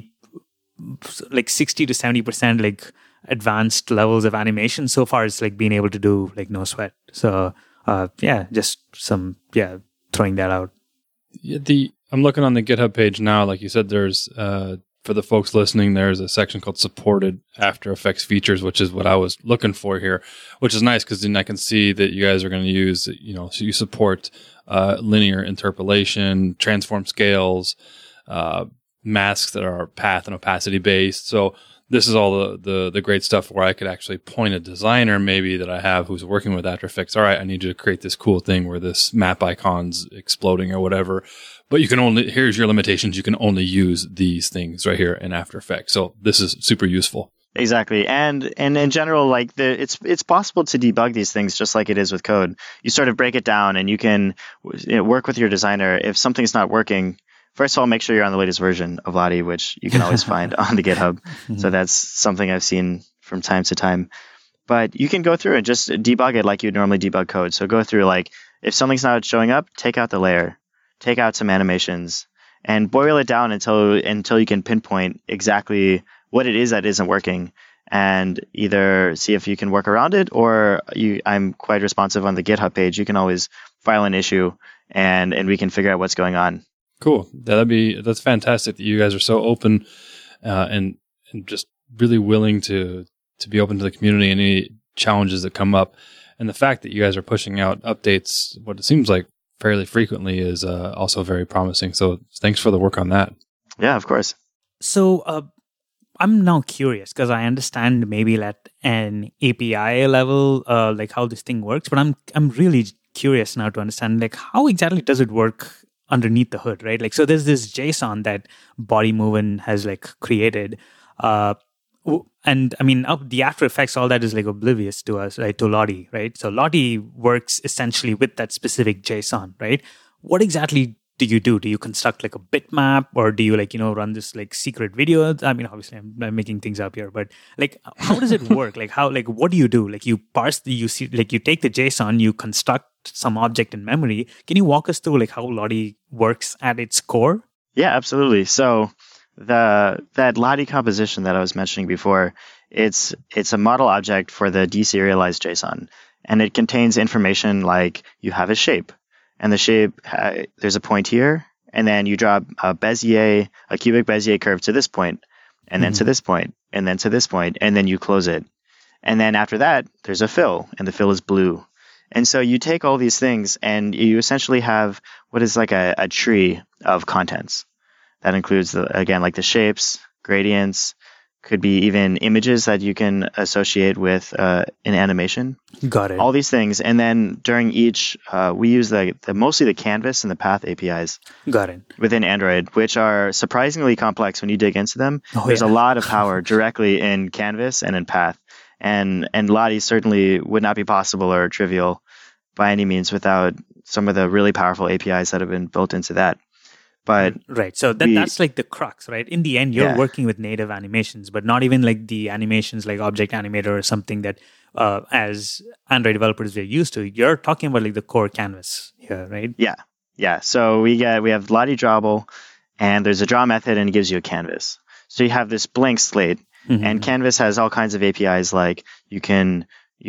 Speaker 3: like 60 to 70% like advanced levels of animation so far is like being able to do like no sweat. So just throwing that out.
Speaker 1: Yeah, I'm looking on the GitHub page now. Like you said, there's for the folks listening, there's a section called supported After Effects features, which is what I was looking for here, which is nice because then I can see that you guys are going to use, so you support linear interpolation, transform scales, masks that are path and opacity based. So this is all the great stuff where I could actually point a designer maybe that I have who's working with After Effects. All right, I need you to create this cool thing where this map icon's exploding or whatever. But here's your limitations. You can only use these things right here in After Effects. So this is super useful.
Speaker 2: Exactly. And in general, like it's possible to debug these things just like it is with code. You sort of break it down and you can work with your designer. If something's not working, first of all, make sure you're on the latest version of Lottie, which you can always find on the GitHub. So that's something I've seen from time to time. But you can go through and just debug it like you'd normally debug code. So go through, like, if something's not showing up, take out the layer, take out some animations, and boil it down until you can pinpoint exactly what it is that isn't working, and either see if you can work around it, or I'm quite responsive on the GitHub page. You can always file an issue, and we can figure out what's going on.
Speaker 1: Cool. That's fantastic that you guys are so open and just really willing to be open to the community and any challenges that come up. And the fact that you guys are pushing out updates, what it seems like fairly frequently, is also very promising. So thanks for the work on that.
Speaker 2: Yeah, of course.
Speaker 3: So I'm now curious because I understand maybe at an API level, like how this thing works, but I'm really curious now to understand like how exactly does it work underneath the hood, right? Like, so there's this JSON that BodyMovin has like created, and I mean, the After Effects, all that is like oblivious to us, right? To Lottie, right? So Lottie works essentially with that specific JSON, right? What exactly do you do? Do you construct like a bitmap, or do you run this like secret video? I mean, obviously I'm making things up here, but like, how does it work? What do you do? Like, you parse you take the JSON, you construct some object in memory. Can you walk us through like how Lottie works at its core?
Speaker 2: Yeah, absolutely. So that Lottie composition that I was mentioning before, it's a model object for the deserialized JSON, and it contains information like you have a shape, and the shape there's a point here, and then you draw a cubic Bezier curve to this point, and then to this point, and then to this point, and then you close it, and then after that there's a fill, and the fill is blue. And so you take all these things and you essentially have what is like a tree of contents. That includes, like the shapes, gradients, could be even images that you can associate with an animation.
Speaker 3: Got it.
Speaker 2: All these things. And then during each, we use mostly the Canvas and the Path APIs.
Speaker 3: Got it.
Speaker 2: Within Android, which are surprisingly complex when you dig into them. There's a lot of power directly in Canvas and in Path. And Lottie certainly would not be possible or trivial by any means without some of the really powerful APIs that have been built into that. But
Speaker 3: right, so that's like the crux, right? In the end, you're working with native animations, but not even like the animations like Object Animator or something that as Android developers we're used to. You're talking about like the core canvas here, right?
Speaker 2: Yeah. So we have Lottie Drawable, and there's a draw method, and it gives you a canvas. So you have this blank slate, and Canvas has all kinds of APIs, like you can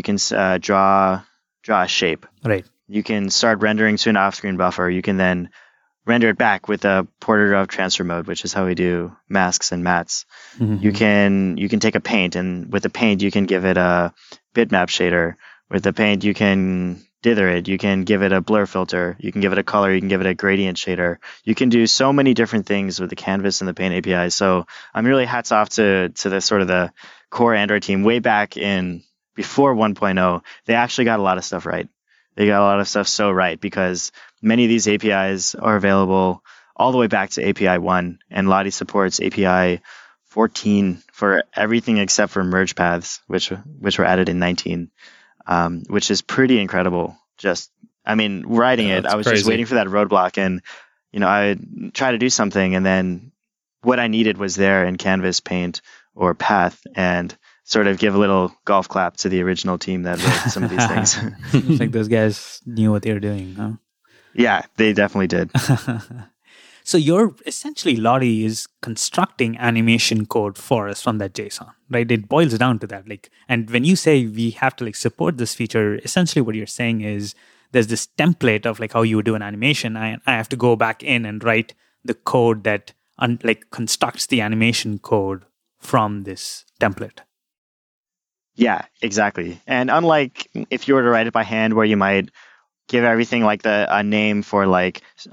Speaker 2: draw a shape.
Speaker 3: Right.
Speaker 2: You can start rendering to an off-screen buffer. You can then render it back with a portrait transfer mode, which is how we do masks and mats. You can take a paint, and with the paint you can give it a bitmap shader. With the paint you can dither it. You can give it a blur filter. You can give it a color. You can give it a gradient shader. You can do so many different things with the Canvas and the Paint API. So I'm really hats off to the sort of the core Android team way back in before 1.0. They actually got a lot of stuff right. They got a lot of stuff so right, because many of these APIs are available all the way back to API 1, and Lottie supports API 14 for everything except for merge paths, which were added in 19, which is pretty incredible. Writing it, I was
Speaker 1: crazy.
Speaker 2: just waiting for that roadblock, and I would try to do something, and then what I needed was there in Canvas, Paint, or Path, and sort of give a little golf clap to the original team that wrote some of these things.
Speaker 3: It's like those guys knew what they were doing, huh?
Speaker 2: Yeah, they definitely did.
Speaker 3: So essentially Lottie is constructing animation code for us from that JSON, right? It boils down to that. And when you say we have to support this feature, essentially what you're saying is there's this template of how you would do an animation. I have to go back in and write the code that constructs the animation code from this template.
Speaker 2: Yeah, exactly. And unlike if you were to write it by hand, where you might give everything a name for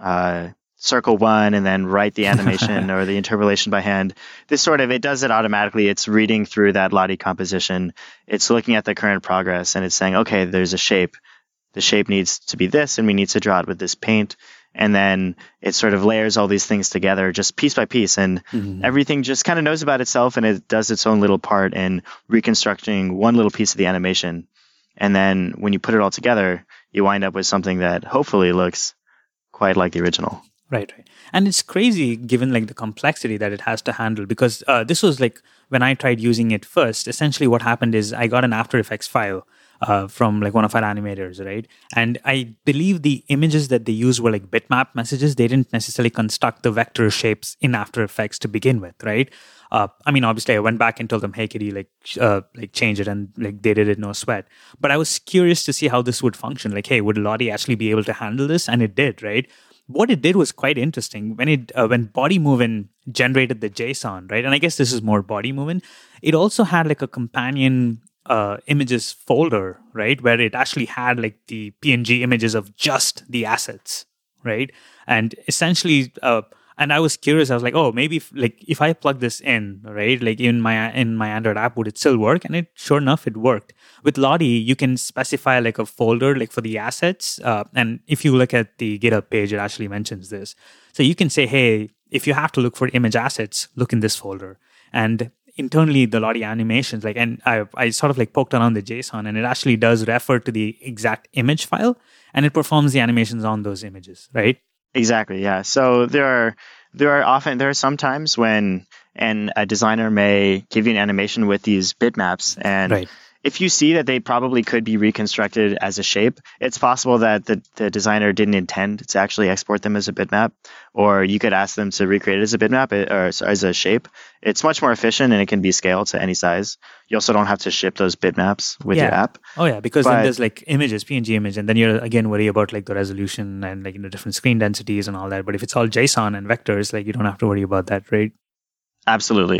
Speaker 2: circle 1 and then write the animation or the interpolation by hand, it does it automatically. It's reading through that Lottie composition. It's looking at the current progress, and it's saying, okay, there's a shape. The shape needs to be this, and we need to draw it with this paint. And then it sort of layers all these things together just piece by piece, and everything just kind of knows about itself, and it does its own little part in reconstructing one little piece of the animation. And then when you put it all together, you wind up with something that hopefully looks quite like the original.
Speaker 3: Right. And it's crazy given the complexity that it has to handle, because this was when I tried using it first, essentially what happened is I got an After Effects file from one of our animators, right? And I believe the images that they used were bitmap messages. They didn't necessarily construct the vector shapes in After Effects to begin with, right? Obviously I went back and told them, hey, could you change it? And they did it, no sweat. But I was curious to see how this would function. Hey, would Lottie actually be able to handle this? And it did, right? What it did was quite interesting. When Body Movin generated the JSON, right? And I guess this is more Body Movin. It also had a companion images folder, right? Where it actually had the PNG images of just the assets, right? And essentially, and I was curious. I was like, oh, maybe if I plug this in, right? In my Android app, would it still work? And sure enough, it worked. With Lottie, you can specify a folder for the assets. And if you look at the GitHub page, it actually mentions this. So you can say, hey, if you have to look for image assets, look in this folder. And internally, the Lottie animations, and I sort of poked around the JSON, and it actually does refer to the exact image file, and it performs the animations on those images, right?
Speaker 2: Exactly. Yeah. So there are some times when a designer may give you an animation with these bitmaps, and
Speaker 3: right.
Speaker 2: If you see that they probably could be reconstructed as a shape, it's possible that the designer didn't intend to actually export them as a bitmap, or you could ask them to recreate it as a bitmap or as a shape. It's much more efficient, and it can be scaled to any size. You also don't have to ship those bitmaps with your app.
Speaker 3: Oh yeah, because then there's images, PNG image, and then you're again worry about the resolution and different screen densities and all that. But if it's all JSON and vectors, you don't have to worry about that, right?
Speaker 2: Absolutely.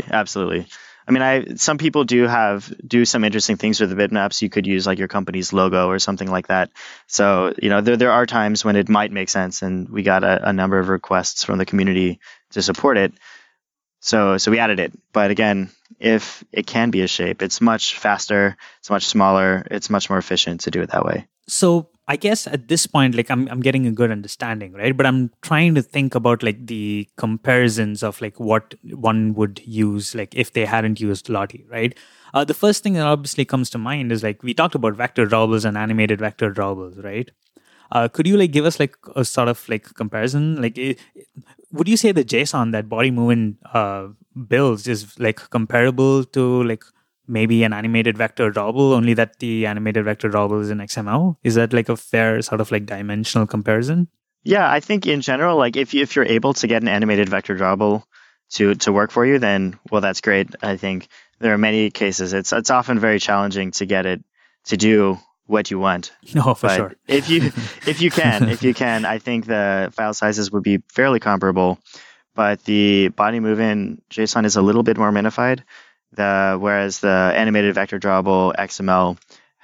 Speaker 2: Some people do some interesting things with the bitmaps. You could use your company's logo or something like that. So, there are times when it might make sense, and we got a number of requests from the community to support it. So we added it. But again, if it can be a shape, it's much faster, it's much smaller, it's much more efficient to do it that way.
Speaker 3: So I guess at this point, I'm getting a good understanding, right? But I'm trying to think about the comparisons of what one would use, if they hadn't used Lottie, right? The first thing that obviously comes to mind is we talked about vector drawbles and animated vector drawbles, right? Could you give us a sort of comparison? Would you say the JSON that Body Movin builds is comparable to maybe an animated vector drawable, only that the animated vector drawable is in XML? Is that a fair sort of dimensional comparison?
Speaker 2: Yeah, I think in general, if you're able to get an animated vector drawable to work for you, then well, that's great. I think there are many cases. It's often very challenging to get it to do what you want.
Speaker 3: No, for sure.
Speaker 2: If you can, I think the file sizes would be fairly comparable. But the Body Movin JSON is a little bit more minified. Whereas the animated vector drawable XML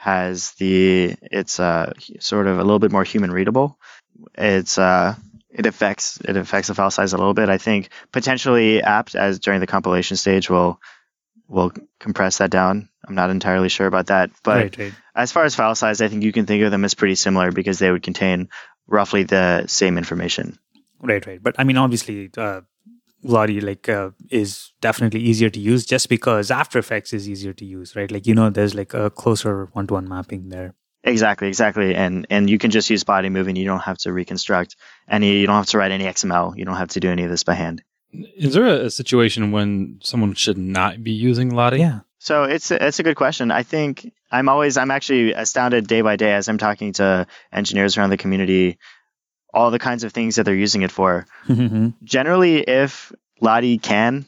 Speaker 2: it's sort of a little bit more human readable. It affects the file size a little bit. I think potentially apt as during the compilation stage will compress that down. I'm not entirely sure about that, but
Speaker 3: right.
Speaker 2: As far as file size, I think you can think of them as pretty similar because they would contain roughly the same information.
Speaker 3: Right. But obviously, Lottie is definitely easier to use just because After Effects is easier to use, right? There's a closer one-to-one mapping there.
Speaker 2: Exactly. And you can just use body moving. You don't have to reconstruct you don't have to write any XML. You don't have to do any of this by hand.
Speaker 4: Is there a situation when someone should not be using Lottie?
Speaker 3: Yeah.
Speaker 2: So it's a good question. I think I'm actually astounded day by day as I'm talking to engineers around the community, all the kinds of things that they're using it for. Generally, if Lottie can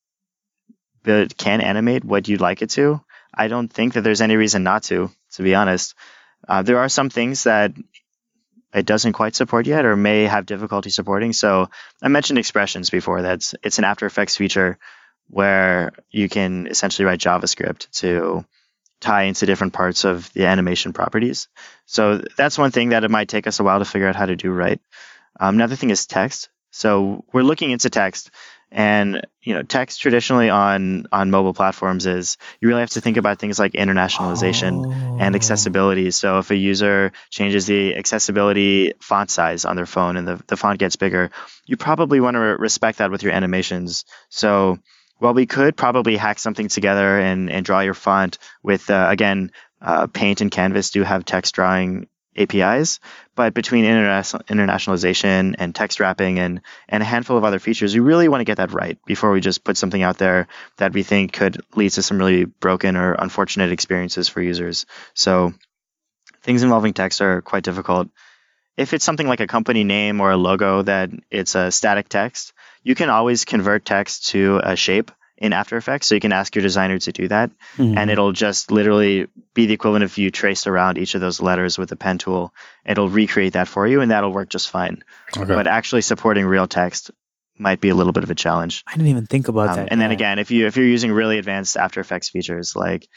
Speaker 2: animate what you'd like it to, I don't think that there's any reason not to be honest. There are some things that it doesn't quite support yet or may have difficulty supporting. So I mentioned expressions before. It's an After Effects feature where you can essentially write JavaScript to tie into different parts of the animation properties. So that's one thing that it might take us a while to figure out how to do right. Another thing is text. So we're looking into text, and text traditionally on mobile platforms is you really have to think about things like internationalization and accessibility. So if a user changes the accessibility font size on their phone and the font gets bigger, you probably want to respect that with your animations. So while we could probably hack something together and draw your font with, Paint and Canvas do have text drawing APIs, but between internationalization and text wrapping and a handful of other features, we really want to get that right before we just put something out there that we think could lead to some really broken or unfortunate experiences for users. So things involving text are quite difficult. If it's something like a company name or a logo that it's a static text, you can always convert text to a shape in After Effects. So you can ask your designer to do that. And it'll just literally be the equivalent if you traced around each of those letters with a pen tool. It'll recreate that for you, and that'll work just fine. Okay. But actually supporting real text might be a little bit of a challenge.
Speaker 3: I didn't even think about that.
Speaker 2: And then again, if you're using really advanced After Effects features like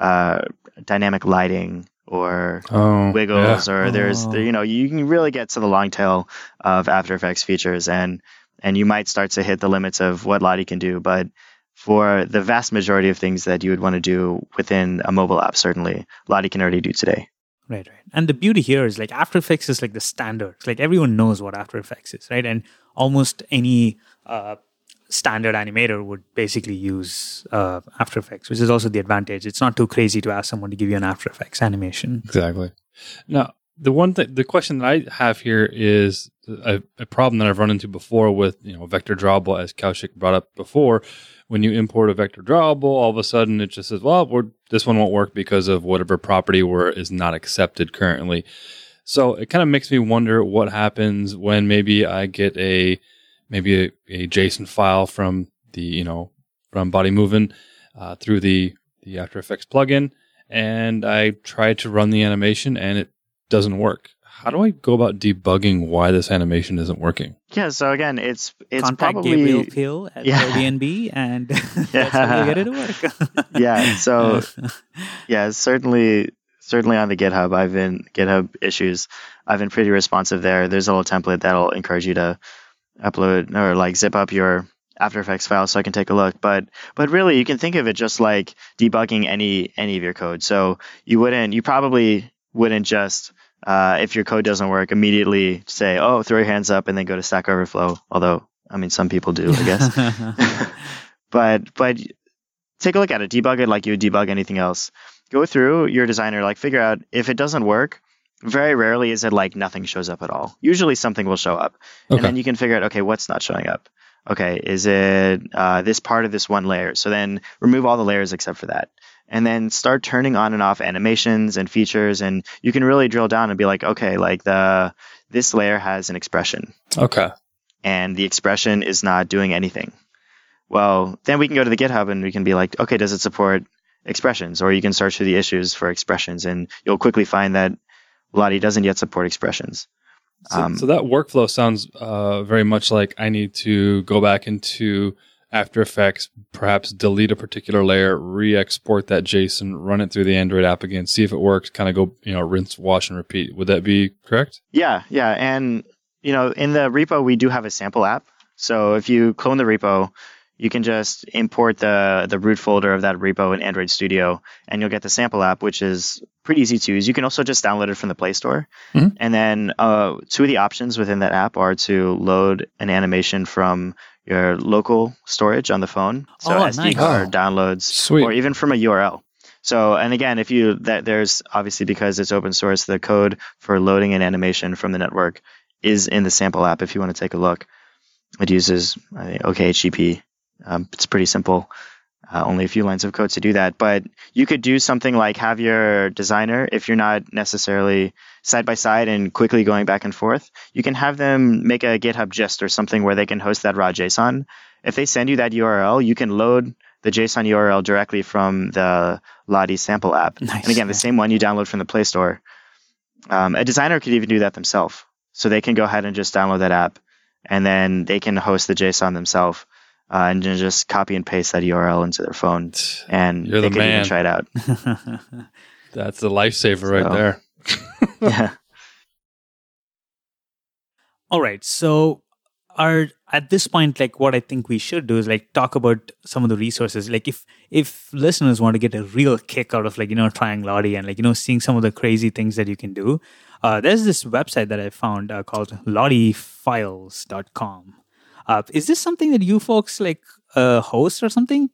Speaker 2: dynamic lighting or wiggles, or you can really get to the long tail of After Effects features, and you might start to hit the limits of what Lottie can do. But for the vast majority of things that you would want to do within a mobile app, certainly Lottie can already do today.
Speaker 3: Right. And the beauty here is After Effects is the standard. Everyone knows what After Effects is, right? And almost any standard animator would basically use After Effects, which is also the advantage. It's not too crazy to ask someone to give you an After Effects animation.
Speaker 4: Exactly. Now, the question that I have here is a problem that I've run into before with vector drawable, as Kaushik brought up before. When you import a vector drawable, all of a sudden it just says, well, this one won't work because of whatever property is not accepted currently. So it kind of makes me wonder what happens when maybe I get a JSON file from from Body Movin' through the After Effects plugin, and I try to run the animation and it doesn't work. How do I go about debugging why this animation isn't working?
Speaker 2: Yeah, so again, it's
Speaker 3: Contact
Speaker 2: probably
Speaker 3: Gabriel Peel at Airbnb, and that's how you get it to work.
Speaker 2: Certainly on the GitHub issues, I've been pretty responsive there. There's a little template that'll encourage you to upload or zip up your After Effects file so I can take a look. But really, you can think of it just like debugging any of your code. So you probably wouldn't just if your code doesn't work, immediately say, throw your hands up and then go to Stack Overflow. Although, some people do, I guess. But take a look at it. Debug it like you would debug anything else. Go through your designer, figure out if it doesn't work. Very rarely is it nothing shows up at all. Usually something will show up. Okay. And then you can figure out, okay, what's not showing up? Okay, is it this part of this one layer? So then remove all the layers except for that. And then start turning on and off animations and features, and you can really drill down and be this layer has an expression.
Speaker 4: Okay.
Speaker 2: And the expression is not doing anything. Well, then we can go to the GitHub and we can be okay, does it support expressions? Or you can search through the issues for expressions, and you'll quickly find that Lottie doesn't yet support expressions.
Speaker 4: So that workflow sounds very much like I need to go back into After Effects, perhaps delete a particular layer, re-export that JSON, run it through the Android app again, see if it works, kind of go, rinse, wash, and repeat. Would that be correct?
Speaker 2: Yeah. And, in the repo, we do have a sample app. So if you clone the repo, you can just import the root folder of that repo in Android Studio, and you'll get the sample app, which is pretty easy to use. You can also just download it from the Play Store. Mm-hmm. And then two of the options within that app are to load an animation from your local storage on the phone, so SD card downloads,
Speaker 1: Sweet.
Speaker 2: or even from a URL. So, and again, there's obviously, because it's open source, the code for loading an animation from the network is in the sample app. If you want to take a look, it uses OKHTTP. It's pretty simple. Only a few lines of code to do that. But you could do something like have your designer, if you're not necessarily side by side and quickly going back and forth, you can have them make a GitHub gist or something where they can host that raw JSON. If they send you that URL, you can load the JSON URL directly from the Lottie sample app.
Speaker 3: Nice.
Speaker 2: And again, the same one you download from the Play Store. A designer could even do that themselves. So they can go ahead and just download that app, and then they can host the JSON themselves. And just copy and paste that URL into their phone, and
Speaker 4: You're
Speaker 2: they
Speaker 4: the
Speaker 2: can
Speaker 4: man.
Speaker 2: even try it out.
Speaker 4: That's the lifesaver right there.
Speaker 2: Yeah.
Speaker 3: All right. So at this point, like what I think we should do is like talk about some of the resources. Like if listeners want to get a real kick out of like, trying Lottie and like, seeing some of the crazy things that you can do, there's this website that I found called LottieFiles.com. Is this something that you folks like host or something?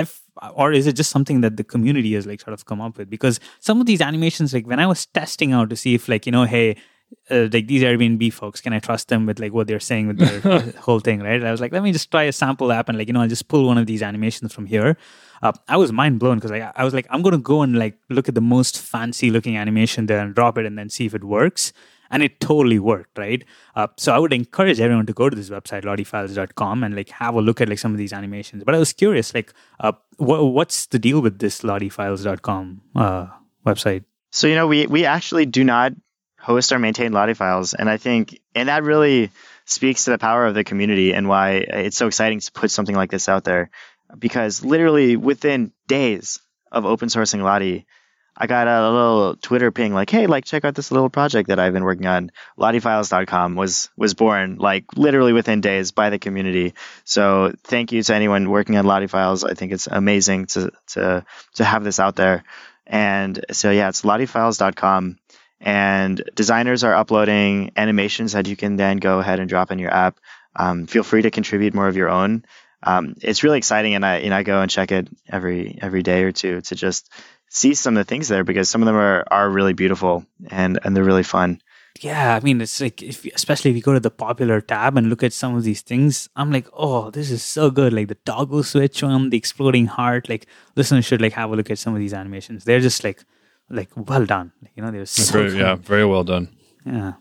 Speaker 3: Or is it just something that the community has like sort of come up with? Because some of these animations, like when I was testing out to see if like, hey, like these Airbnb folks, can I trust them with like what they're saying with their whole thing, right? I was like, let me just try a sample app and like, I'll just pull one of these animations from here. I was mind blown because I was like, I'm going to go and like look at the most fancy looking animation there and drop it and then see if it works. And it totally worked, right? So I would encourage everyone to go to this website, LottieFiles.com, and like have a look at like some of these animations. But I was curious, like, what's the deal with this LottieFiles.com website?
Speaker 2: So we actually do not host or maintain Lottie files, and I think that really speaks to the power of the community and why it's so exciting to put something like this out there. Because literally within days of open sourcing Lottie, I got a little Twitter ping like, hey, like check out this little project that I've been working on. LottieFiles.com was born like literally within days by the community. So thank you to anyone working on Lottie Files. I think it's amazing to have this out there. And so yeah, it's LottieFiles.com, and designers are uploading animations that you can then go ahead and drop in your app. Feel free to contribute more of your own. It's really exciting, and I go and check it every day or two to just see some of the things there, because some of them are really beautiful and they're really fun.
Speaker 3: Yeah, I mean, it's like, especially if you go to the popular tab and look at some of these things, I'm like, oh, this is so good. Like the toggle switch one, the exploding heart, like listeners should like have a look at some of these animations. They're just like well done. They're so
Speaker 4: very well done.
Speaker 3: Yeah.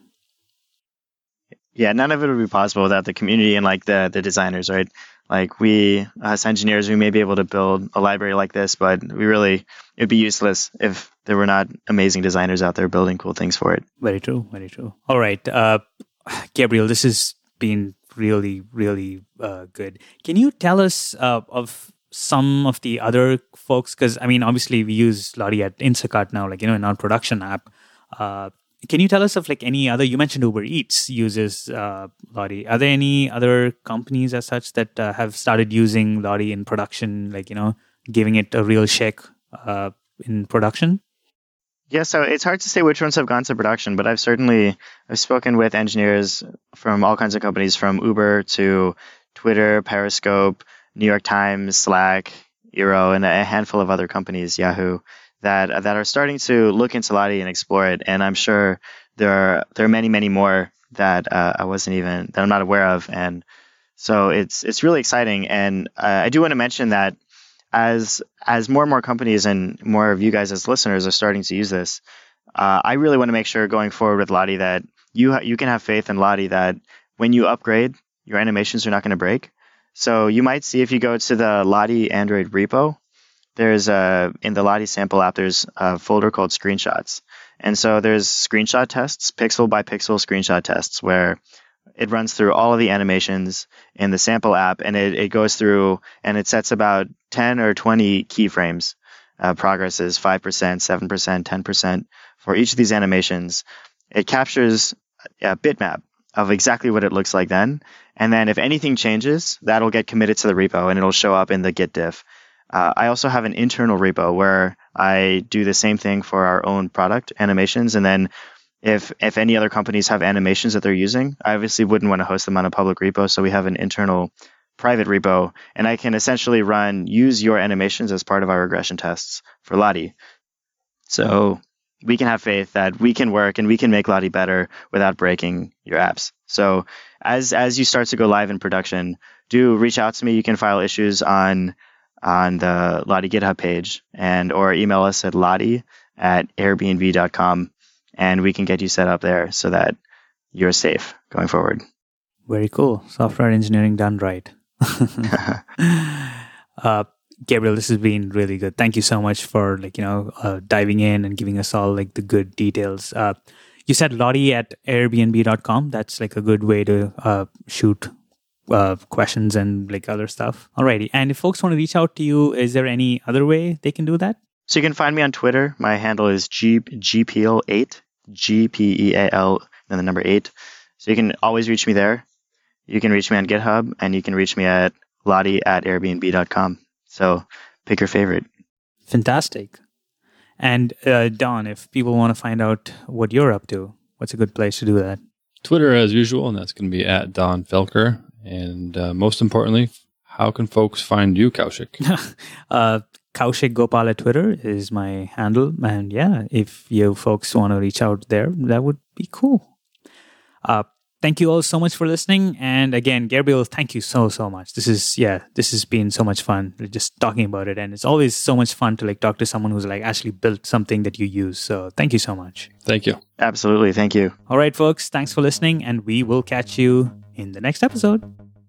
Speaker 2: Yeah, none of it would be possible without the community and like the designers, right? Like we as engineers, we may be able to build a library like this, but it'd be useless if there were not amazing designers out there building cool things for it.
Speaker 3: Very true. Very true. All right. Gabriel, this has been really, really good. Can you tell us of some of the other folks? Because, I mean, obviously we use Lottie at Instacart now, like, in our production app. Can you tell us of like any other, you mentioned Uber Eats uses Lottie. Are there any other companies as such that have started using Lottie in production, like, giving it a real shake in production?
Speaker 2: Yeah, so it's hard to say which ones have gone to production, but I've spoken with engineers from all kinds of companies, from Uber to Twitter, Periscope, New York Times, Slack, Eero, and a handful of other companies, Yahoo, that are starting to look into Lottie and explore it. And I'm sure there are many, many more that that I'm not aware of. And so it's really exciting. And I do want to mention that as more and more companies and more of you guys as listeners are starting to use this, I really want to make sure going forward with Lottie that you can have faith in Lottie that when you upgrade, your animations are not going to break. So you might see, if you go to the Lottie Android repo, there's in the Lottie sample app, there's a folder called screenshots. And so there's screenshot tests, pixel by pixel screenshot tests, where it runs through all of the animations in the sample app, and it goes through and it sets about 10 or 20 keyframes. Progress is 5%, 7%, 10% for each of these animations. It captures a bitmap of exactly what it looks like then. And then if anything changes, that'll get committed to the repo and it'll show up in the Git diff. I also have an internal repo where I do the same thing for our own product animations. And then if any other companies have animations that they're using, I obviously wouldn't want to host them on a public repo. So we have an internal private repo, and I can essentially use your animations as part of our regression tests for Lottie. So we can have faith that we can work and we can make Lottie better without breaking your apps. So as you start to go live in production, do reach out to me. You can file issues on the Lottie GitHub page or email us at lottie@airbnb.com, and we can get you set up there so that you're safe going forward.
Speaker 3: Very cool. Software engineering done right. Gabriel, this has been really good. Thank you so much for diving in and giving us all like the good details. You said Lottie at airbnb.com. That's like a good way to shoot questions and like other stuff. Alrighty. And if folks want to reach out to you, is there any other way they can do that?
Speaker 2: So you can find me on Twitter. My handle is gpeal8, GPEAL, and the number 8. So you can always reach me there. You can reach me on GitHub, and you can reach me at lottie@airbnb.com. So pick your favorite.
Speaker 3: Fantastic. And Don, if people want to find out what you're up to, what's a good place to do that?
Speaker 4: Twitter as usual, and that's going to be at Don Felker. And most importantly, how can folks find you, Kaushik?
Speaker 3: Kaushik Gopal at Twitter is my handle. And yeah, if you folks want to reach out there, that would be cool. Thank you all so much for listening. And again, Gabriel, thank you so much. This has been so much fun just talking about it. And it's always so much fun to like talk to someone who's like actually built something that you use. So thank you so much.
Speaker 4: Thank you.
Speaker 2: Absolutely. Thank you.
Speaker 3: All right, folks. Thanks for listening. And we will catch you in the next episode.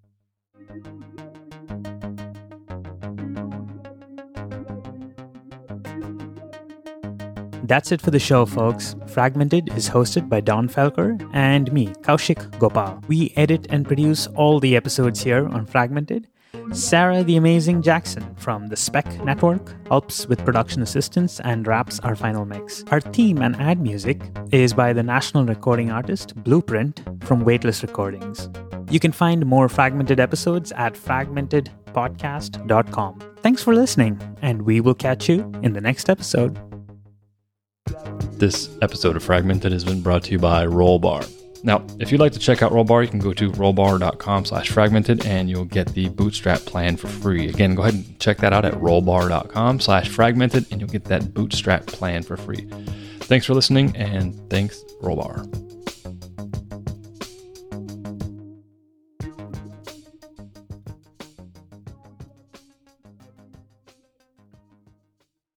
Speaker 3: That's it for the show, folks. Fragmented is hosted by Don Felker and me, Kaushik Gopal. We edit and produce all the episodes here on Fragmented. Sarah the Amazing Jackson from the Spec Network helps with production assistance and wraps our final mix. Our theme and ad music is by the national recording artist Blueprint from Weightless Recordings. You can find more Fragmented episodes at fragmentedpodcast.com. Thanks for listening, and we will catch you in the next episode.
Speaker 4: This episode of Fragmented has been brought to you by Rollbar. Now, if you'd like to check out Rollbar, you can go to rollbar.com/fragmented and you'll get the Bootstrap plan for free. Again, go ahead and check that out at rollbar.com/fragmented and you'll get that Bootstrap plan for free. Thanks for listening, and thanks, Rollbar.